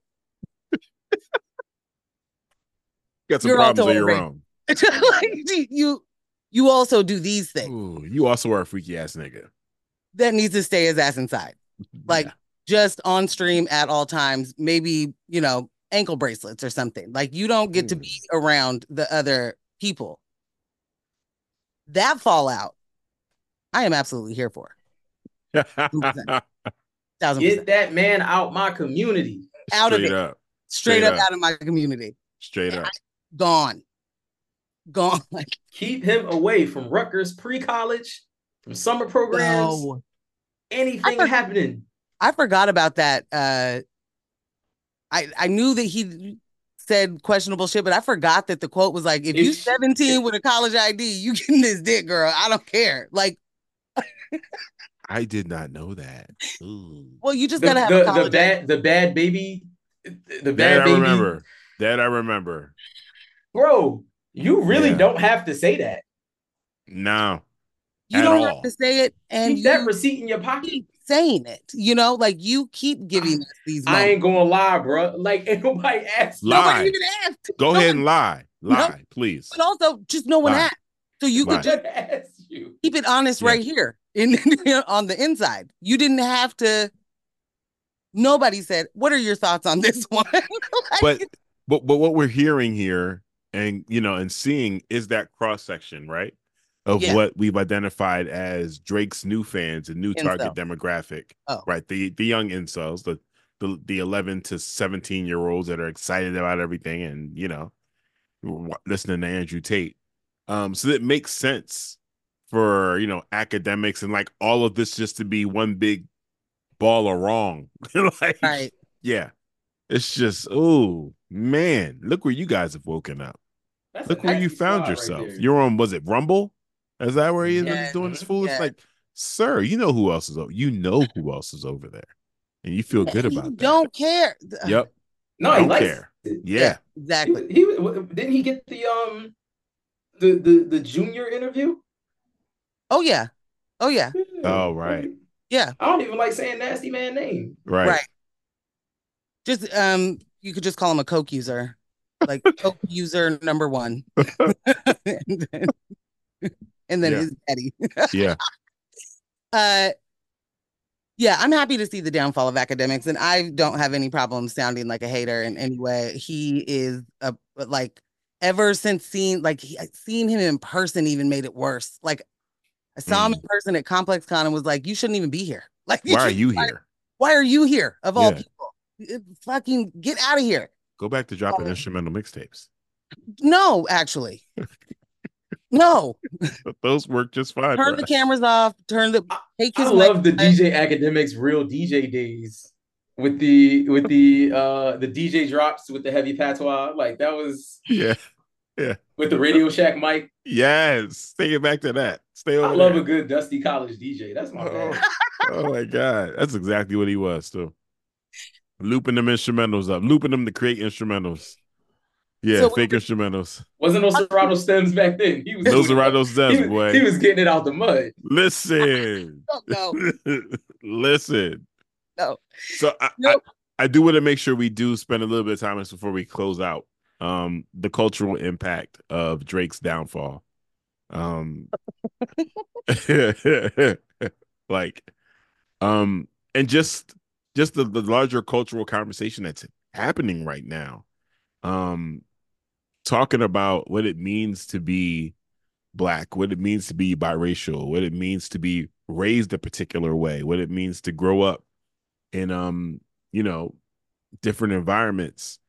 got some problems of your own. Like, you also do these things. Ooh, you also are a freaky ass nigga that needs to stay his ass inside. Like, just on stream at all times, maybe, ankle bracelets or something. Like, you don't get to be around the other people. That fallout, I am absolutely here for. 1,000%. Get that man out my community. Out of it. Straight up out of my community. Straight up. Gone. Keep him away from Rutgers pre-college, from summer programs, anything happening. I forgot about that. I knew that he said questionable shit, but I forgot that the quote was like, if you 17 with a college ID, you getting this dick, girl. I don't care. Like, I did not know that. Ooh. Well, you just gotta have a college the bad baby. That I remember. Bro, you really don't have to say that. No. You don't have to say it, and keep that receipt in your pocket. Keep saying it, like you keep giving us these moments. I ain't gonna lie, bro. Like, ain't nobody asked. Lie. Nobody even asked. Go ahead and lie, please. But also, just no one asked, so you could just keep it honest right here on the inside. You didn't have to. Nobody said, "What are your thoughts on this one?" but what we're hearing here, and and seeing is that cross section, right? Of what we've identified as Drake's new fans and new target demographic, right? The young incels, the 11 to 17-year-olds that are excited about everything, and listening to Andrew Tate. So it makes sense for academics and like all of this just to be one big ball of wrong. Right? Yeah, it's just man, look where you guys have woken up. Look where you found yourself. You're on, was it Rumble? Is that where he's doing this foolish? Like, sir, you know who else is over? You know who else is over there, and you feel good about that. Don't care. Yep. No, don't care. Yeah, exactly. He didn't he get the junior interview? Oh yeah. Oh right. Yeah. I don't even like saying nasty man name. Right. Just you could just call him a Coke user, like Coke user number 1. And then his daddy. Yeah. Yeah, I'm happy to see the downfall of academics, and I don't have any problem sounding like a hater in any way. He is like ever since seeing him in person even made it worse. Like I saw him in person at Complex Con and was like, you shouldn't even be here. Like Why are you here? Why are you here of all Yeah. people? Fucking get out of here. Go back to dropping instrumental mixtapes. No, actually. No. Those work just fine. Turn the cameras off. Take his I love the DJ Academics real DJ days with the DJ drops with the heavy patois. Like that was yeah. With the Radio Shack mic. Yes. Take it back to that. Stay over I love a good dusty college DJ. That's my man. Oh my God. That's exactly what he was too. Looping them instrumentals up, looping them to create instrumentals. Yeah, so fake instrumentals. Wasn't no Serato stems back then. He was no Serato stems, boy. He was getting it out the mud. Listen. No. Listen. No. So I do want to make sure we do spend a little bit of time before we close out. The cultural impact of Drake's downfall. And just the larger cultural conversation that's happening right now. Talking about what it means to be Black, what it means to be biracial, what it means to be raised a particular way, what it means to grow up in different environments.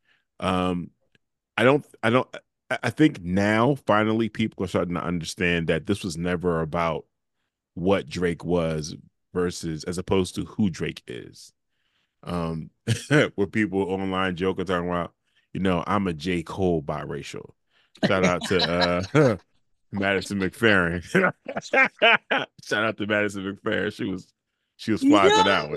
I think now finally people are starting to understand that this was never about what Drake was versus as opposed to who Drake is. Where people online joke talking about, I'm a J. Cole biracial. Shout out to Madison McFerrin. Shout out to Madison McFerrin. She was fly for that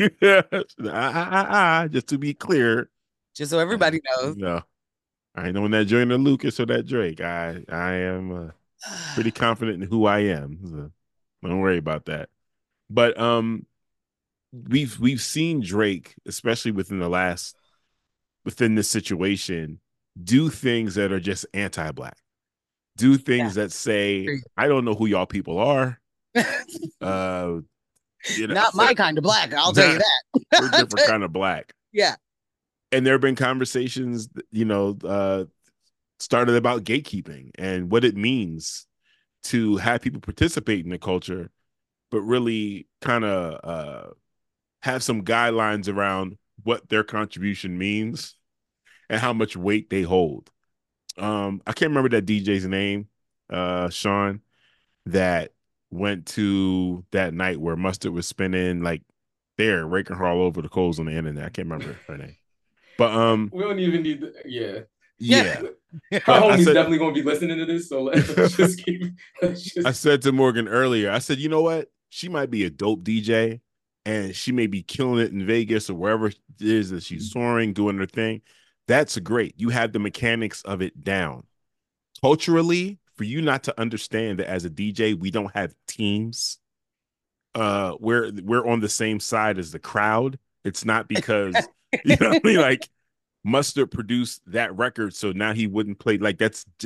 one. Just to be clear. Just so everybody knows. No. I ain't knowing that Joyner Lucas or that Drake. I am pretty confident in who I am. So don't worry about that. But we've seen Drake, especially within this situation, do things that are just anti-Black. Do things that say, I don't know who y'all people are. Not my kind of Black, I'll tell you that. We're different kind of Black. Yeah. And there have been conversations, started about gatekeeping and what it means to have people participate in the culture, but really kind of have some guidelines around what their contribution means and how much weight they hold. I can't remember that DJ's name, Sean, that went to that night where Mustard was spinning, like they're raking her all over the coals on the internet. I can't remember her name. But we don't even need yeah. Our homie's definitely gonna be listening to this, so let's just keep. I said to Morgan earlier, I said, you know what? She might be a dope DJ, and she may be killing it in Vegas or wherever it is that she's touring, doing her thing. That's great. You have the mechanics of it down. Culturally, for you not to understand that as a DJ, we don't have teams. We're on the same side as the crowd. It's not because like Mustard produced that record, so now he wouldn't play. Like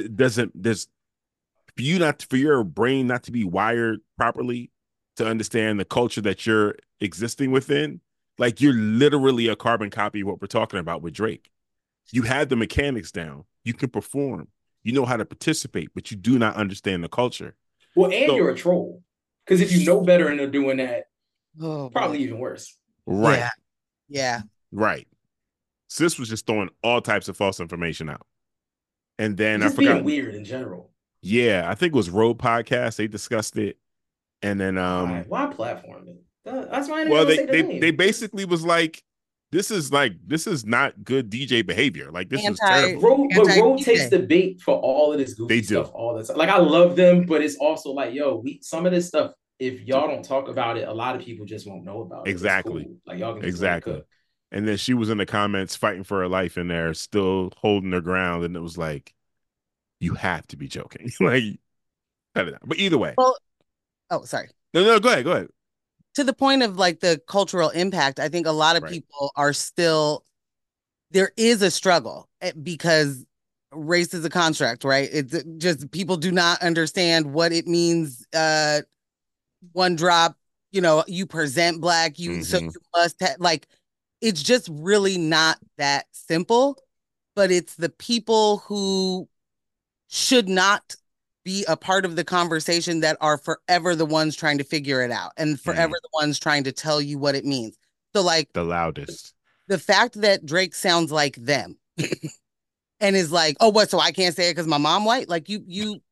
for your brain not to be wired properly to understand the culture that you're existing within. Like you're literally a carbon copy of what we're talking about with Drake. You have the mechanics down. You can perform. You know how to participate, but you do not understand the culture. Well, and you're a troll. Because if you know better and they're doing that, probably even worse. Right. Yeah. Right. Sis was just throwing all types of false information out. And then just I forgot. Being weird in general. Yeah. I think it was Road Podcast. They discussed it. And then why platform it? That's why they basically was like, this is not good DJ behavior. Like this is terrible. Road takes the bait for all of this goofy stuff all the time. Like I love them, but it's also like, some of this stuff, if y'all don't talk about it, a lot of people just won't know about it. Exactly. Cool. Like y'all can exactly. And then she was in the comments fighting for her life in there, still holding her ground, and it was like, you have to be joking. Like, I don't know. But either way. Well, sorry. No, go ahead. To the point of like the cultural impact, I think a lot of people are still, there is a struggle because race is a construct, right? It's just people do not understand what it means. One drop, you know, you present black, so you must have, like, it's just really not that simple, but it's the people who should not be a part of the conversation that are forever the ones trying to figure it out and forever the ones trying to tell you what it means. So like the loudest. The fact that Drake sounds like them and is like, oh, what? So I can't say it because my mom white? Like you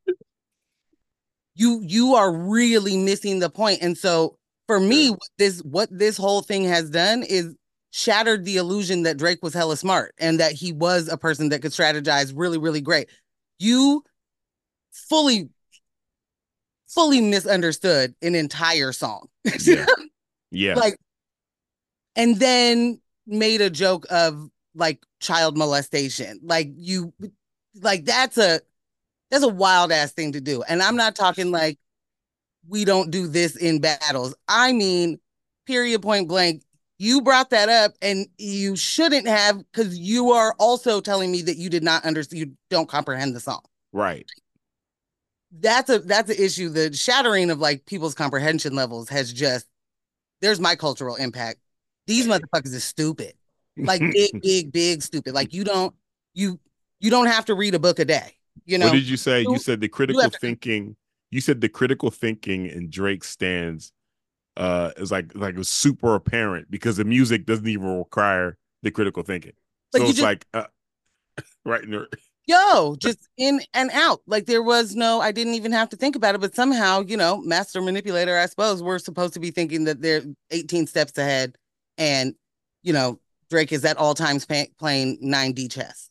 are really missing the point. And so for me, what this whole thing has done is shattered the illusion that Drake was hella smart and that he was a person that could strategize really, really great. You fully misunderstood an entire song. Yeah. Yeah. Like, and then made a joke of like child molestation. That's a wild ass thing to do. And I'm not talking like we don't do this in battles. I mean, period, point blank. You brought that up and you shouldn't have, because you are also telling me that you did not understand, you don't comprehend the song. Right. That's an issue. The shattering of like people's comprehension levels has just, there's my cultural impact. These motherfuckers are stupid. Like big stupid. Like you don't have to read a book a day. You know? What did you say? You said the critical thinking. You said the critical thinking in Drake's stands is like it was super apparent because the music doesn't even require the critical thinking. So it's like right in there. Yo, just in and out. Like there was no, I didn't even have to think about it, but somehow, you know, master manipulator, I suppose, we're supposed to be thinking that they're 18 steps ahead and, you know, Drake is at all times playing 9D chess.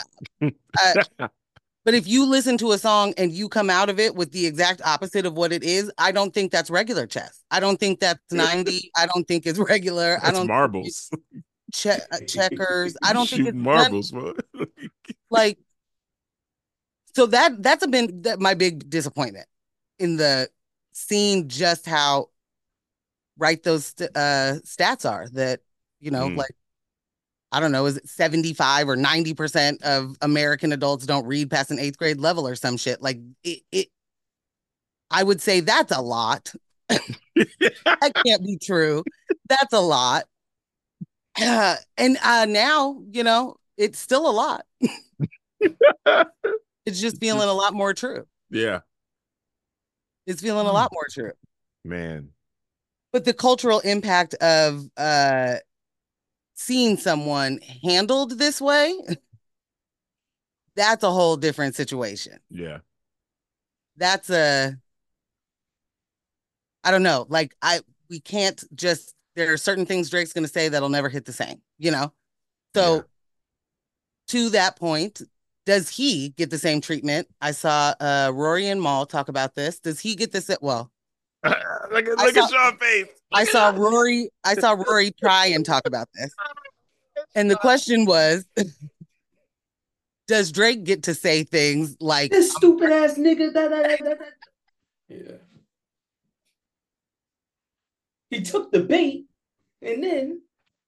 But if you listen to a song and you come out of it with the exact opposite of what it is, I don't think that's regular chess. I don't think that's 90. I don't think it's regular. That's marbles. Checkers. I don't think it's marbles. Like, so that's been my big disappointment in the seeing just how right those stats are that, you know, like, I don't know, is it 75 or 90% of American adults don't read past an 8th grade level or some shit? Like I would say that's a lot. That can't be true. That's a lot. And now, you know, it's still a lot. It's just feeling a lot more true. Yeah. It's feeling a lot more true. Man. But the cultural impact of seeing someone handled this way, that's a whole different situation. Yeah. That's I don't know. Like we can't just, there are certain things Drake's going to say that'll never hit the same, you know? So to that point, does he get the same treatment? I saw Rory and Mal talk about this. Does he get this? Well, look at Sean's face. I saw Rory try and talk about this. And the question was, does Drake get to say things like this stupid ass nigga? Yeah. He took the bait and then,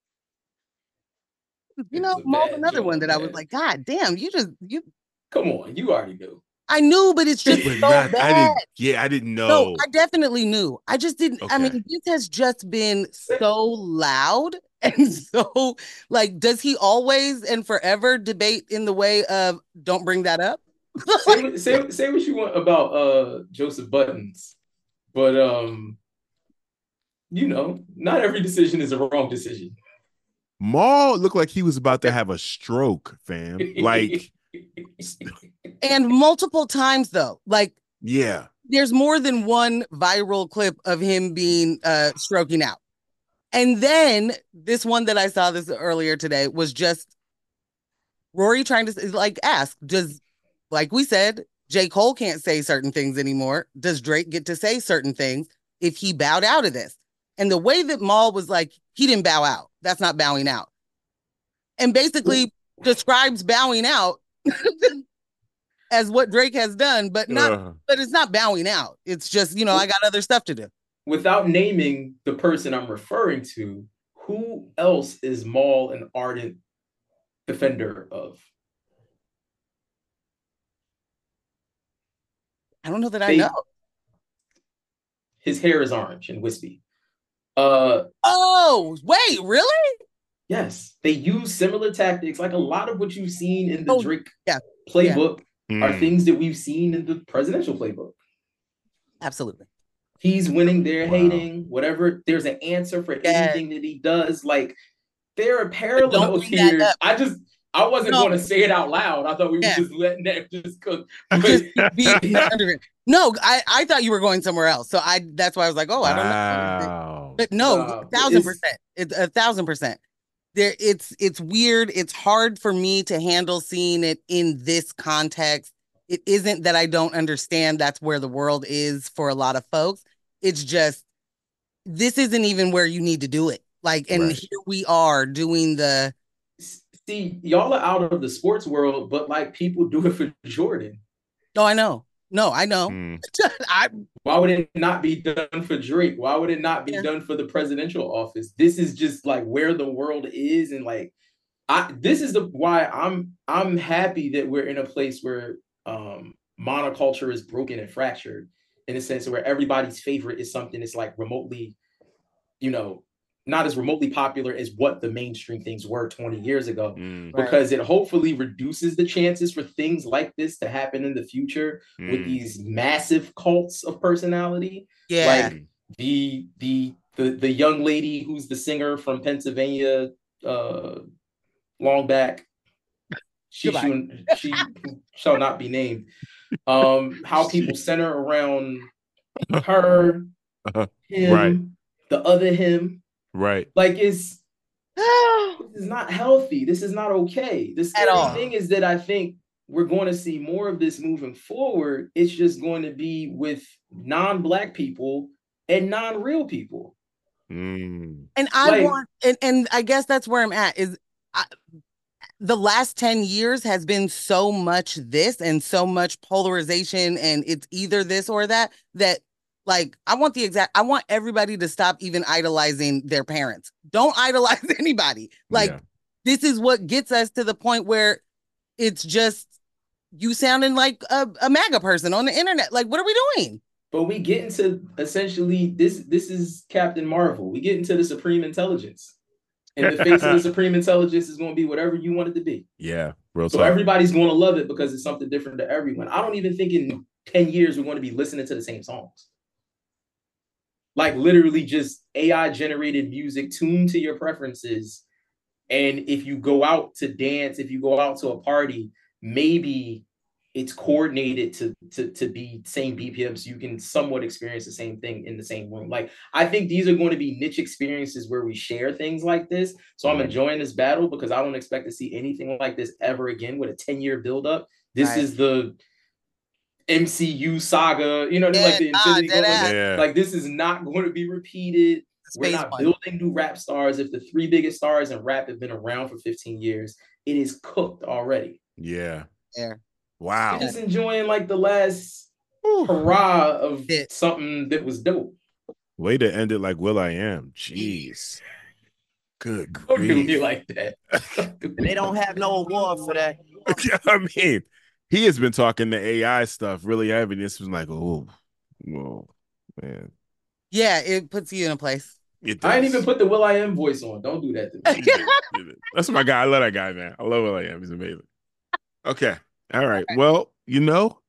you know, another one that I was like, God damn, you come on, you already knew. I knew, but it's just so bad. I didn't know. No, I definitely knew. I just didn't. Okay. I mean, this has just been so loud. And so, like, does he always and forever debate in the way of don't bring that up? say what you want about Joseph Buttons, but you know, not every decision is a wrong decision. Mal looked like he was about to have a stroke, fam. Like, and multiple times though. Like, yeah, there's more than one viral clip of him being stroking out. And then this one that I saw this earlier today was just Rory trying to like ask, does, like we said, J. Cole can't say certain things anymore. Does Drake get to say certain things if he bowed out of this? And the way that Mal was like, he didn't bow out. That's not bowing out. And basically describes bowing out as what Drake has done, but it's not bowing out. It's just, you know, I got other stuff to do. Without naming the person I'm referring to, who else is Mal an ardent defender of? I don't know that I know. His hair is orange and wispy. Oh, wait, really? Yes, they use similar tactics. Like a lot of what you've seen in the Drake yeah, playbook are Mm. things that we've seen in the presidential playbook. Absolutely. He's winning, they're Wow. hating, whatever. There's an answer for anything that he does. Like there are parallels bring that here. up. I wasn't going to say it out loud. I thought we were just letting that just cook. But Just no, I thought you were going somewhere else. So that's why I was like, oh, I don't know. Wow. But no, Nah, 1,000%. It's 1,000%. It's weird. It's hard for me to handle seeing it in this context. It isn't that I don't understand that's where the world is for a lot of folks. It's just this isn't even where you need to do it. Like, and here we are doing the. See, y'all are out of the sports world, but like people do it for Jordan. Oh, I know. No, I know. Why would it not be done for Drake? Why would it not be done for the presidential office? This is just like where the world is, and like this is why I'm happy that we're in a place where monoculture is broken and fractured in a sense where everybody's favorite is something that's like remotely, not as remotely popular as what the mainstream things were 20 years ago, because it hopefully reduces the chances for things like this to happen in the future with these massive cults of personality. Yeah. Like the young lady who's the singer from Pennsylvania, long back. She shall not be named. How people center around her, him, the other him. Right. Like this is not healthy. This is not okay. The scary thing is that I think we're going to see more of this moving forward. It's just going to be with non-Black people and non-real people. And I guess that's where I'm at is the last 10 years has been so much this and so much polarization, and it's either this or that like I want everybody to stop even idolizing their parents. Don't idolize anybody. Like this is what gets us to the point where it's just you sounding like a MAGA person on the internet. Like, what are we doing? But we get into essentially this is Captain Marvel. We get into the Supreme Intelligence. And the face of the Supreme Intelligence is going to be whatever you want it to be. Yeah. Real so everybody's going to love it because it's something different to everyone. I don't even think in 10 years we're going to be listening to the same songs. Like literally just AI generated music tuned to your preferences. And if you go out to dance, if you go out to a party, maybe it's coordinated to be same BPM so you can somewhat experience the same thing in the same room. Like I think these are going to be niche experiences where we share things like this. So I'm enjoying this battle because I don't expect to see anything like this ever again with a 10-year buildup. This is the MCU saga, like the Infinity War. Like this is not going to be repeated. We're not building new rap stars. If the 3 biggest stars in rap have been around for 15 years, it is cooked already. Yeah. Wow. I'm just enjoying like the last hurrah of something that was dope. Way to end it like will.i.am. Jeez. Good grief. Don't do me like that. They don't have no award for that. I mean, he has been talking the AI stuff really heavy. This was like, oh, man. Yeah, it puts you in a place. I ain't even put the will.i.am voice on. Don't do that to me. That's my guy. I love that guy, man. I love will.i.am. He's amazing. Okay. All right. Well, you're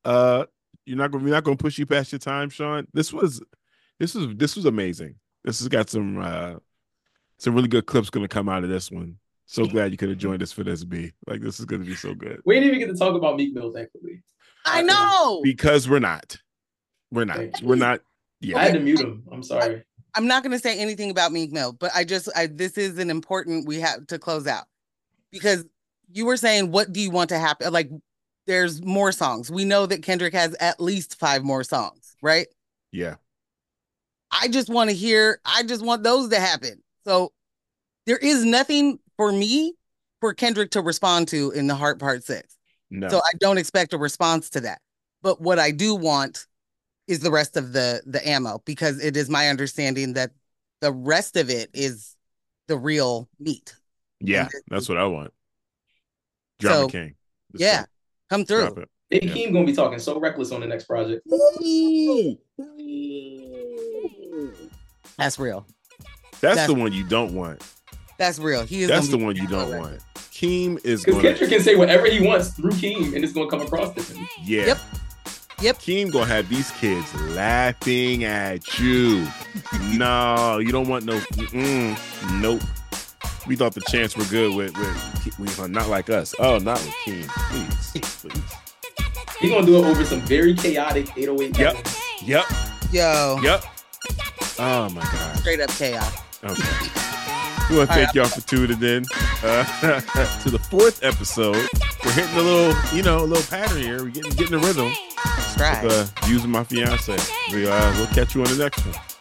not gonna push you past your time, Sean. This was amazing. This has got some really good clips gonna come out of this one. So glad you could have joined us for this, B. Like this is gonna be so good. We didn't even get to talk about Meek Mill, thankfully. I know because we're not. Yeah, I had to mute him. I'm sorry. I'm not gonna say anything about Meek Mill, but this is an important we have to close out because you were saying, what do you want to happen? Like, there's more songs. We know that Kendrick has at least 5 more songs, right? Yeah. I just want those to happen. So there is nothing for me for Kendrick to respond to in the Heart Part 6. No. So I don't expect a response to that. But what I do want is the rest of the ammo, because it is my understanding that the rest of it is the real meat. Yeah, that's what I want. Drama King. Yeah, come through. Big Keem gonna be talking so reckless on the next project. That's real. That's the one you don't want. That's real. That's the one you don't want. Keem is because Kendrick can say whatever he wants through Keem, and it's gonna come across differently. Yeah. Yep. Keem gonna have these kids laughing at you. No, you don't want no. Nope. We thought the chants were good with not like us. Oh, not with Keem. Please. He's gonna do it over some very chaotic 808. Yep. Yo. Yep. Oh my God. Straight up chaos. Okay. We want to thank y'all for tuning in to the 4th episode. We're hitting a little pattern here. We're getting the rhythm. That's right. Using my fiance. We'll catch you on the next one.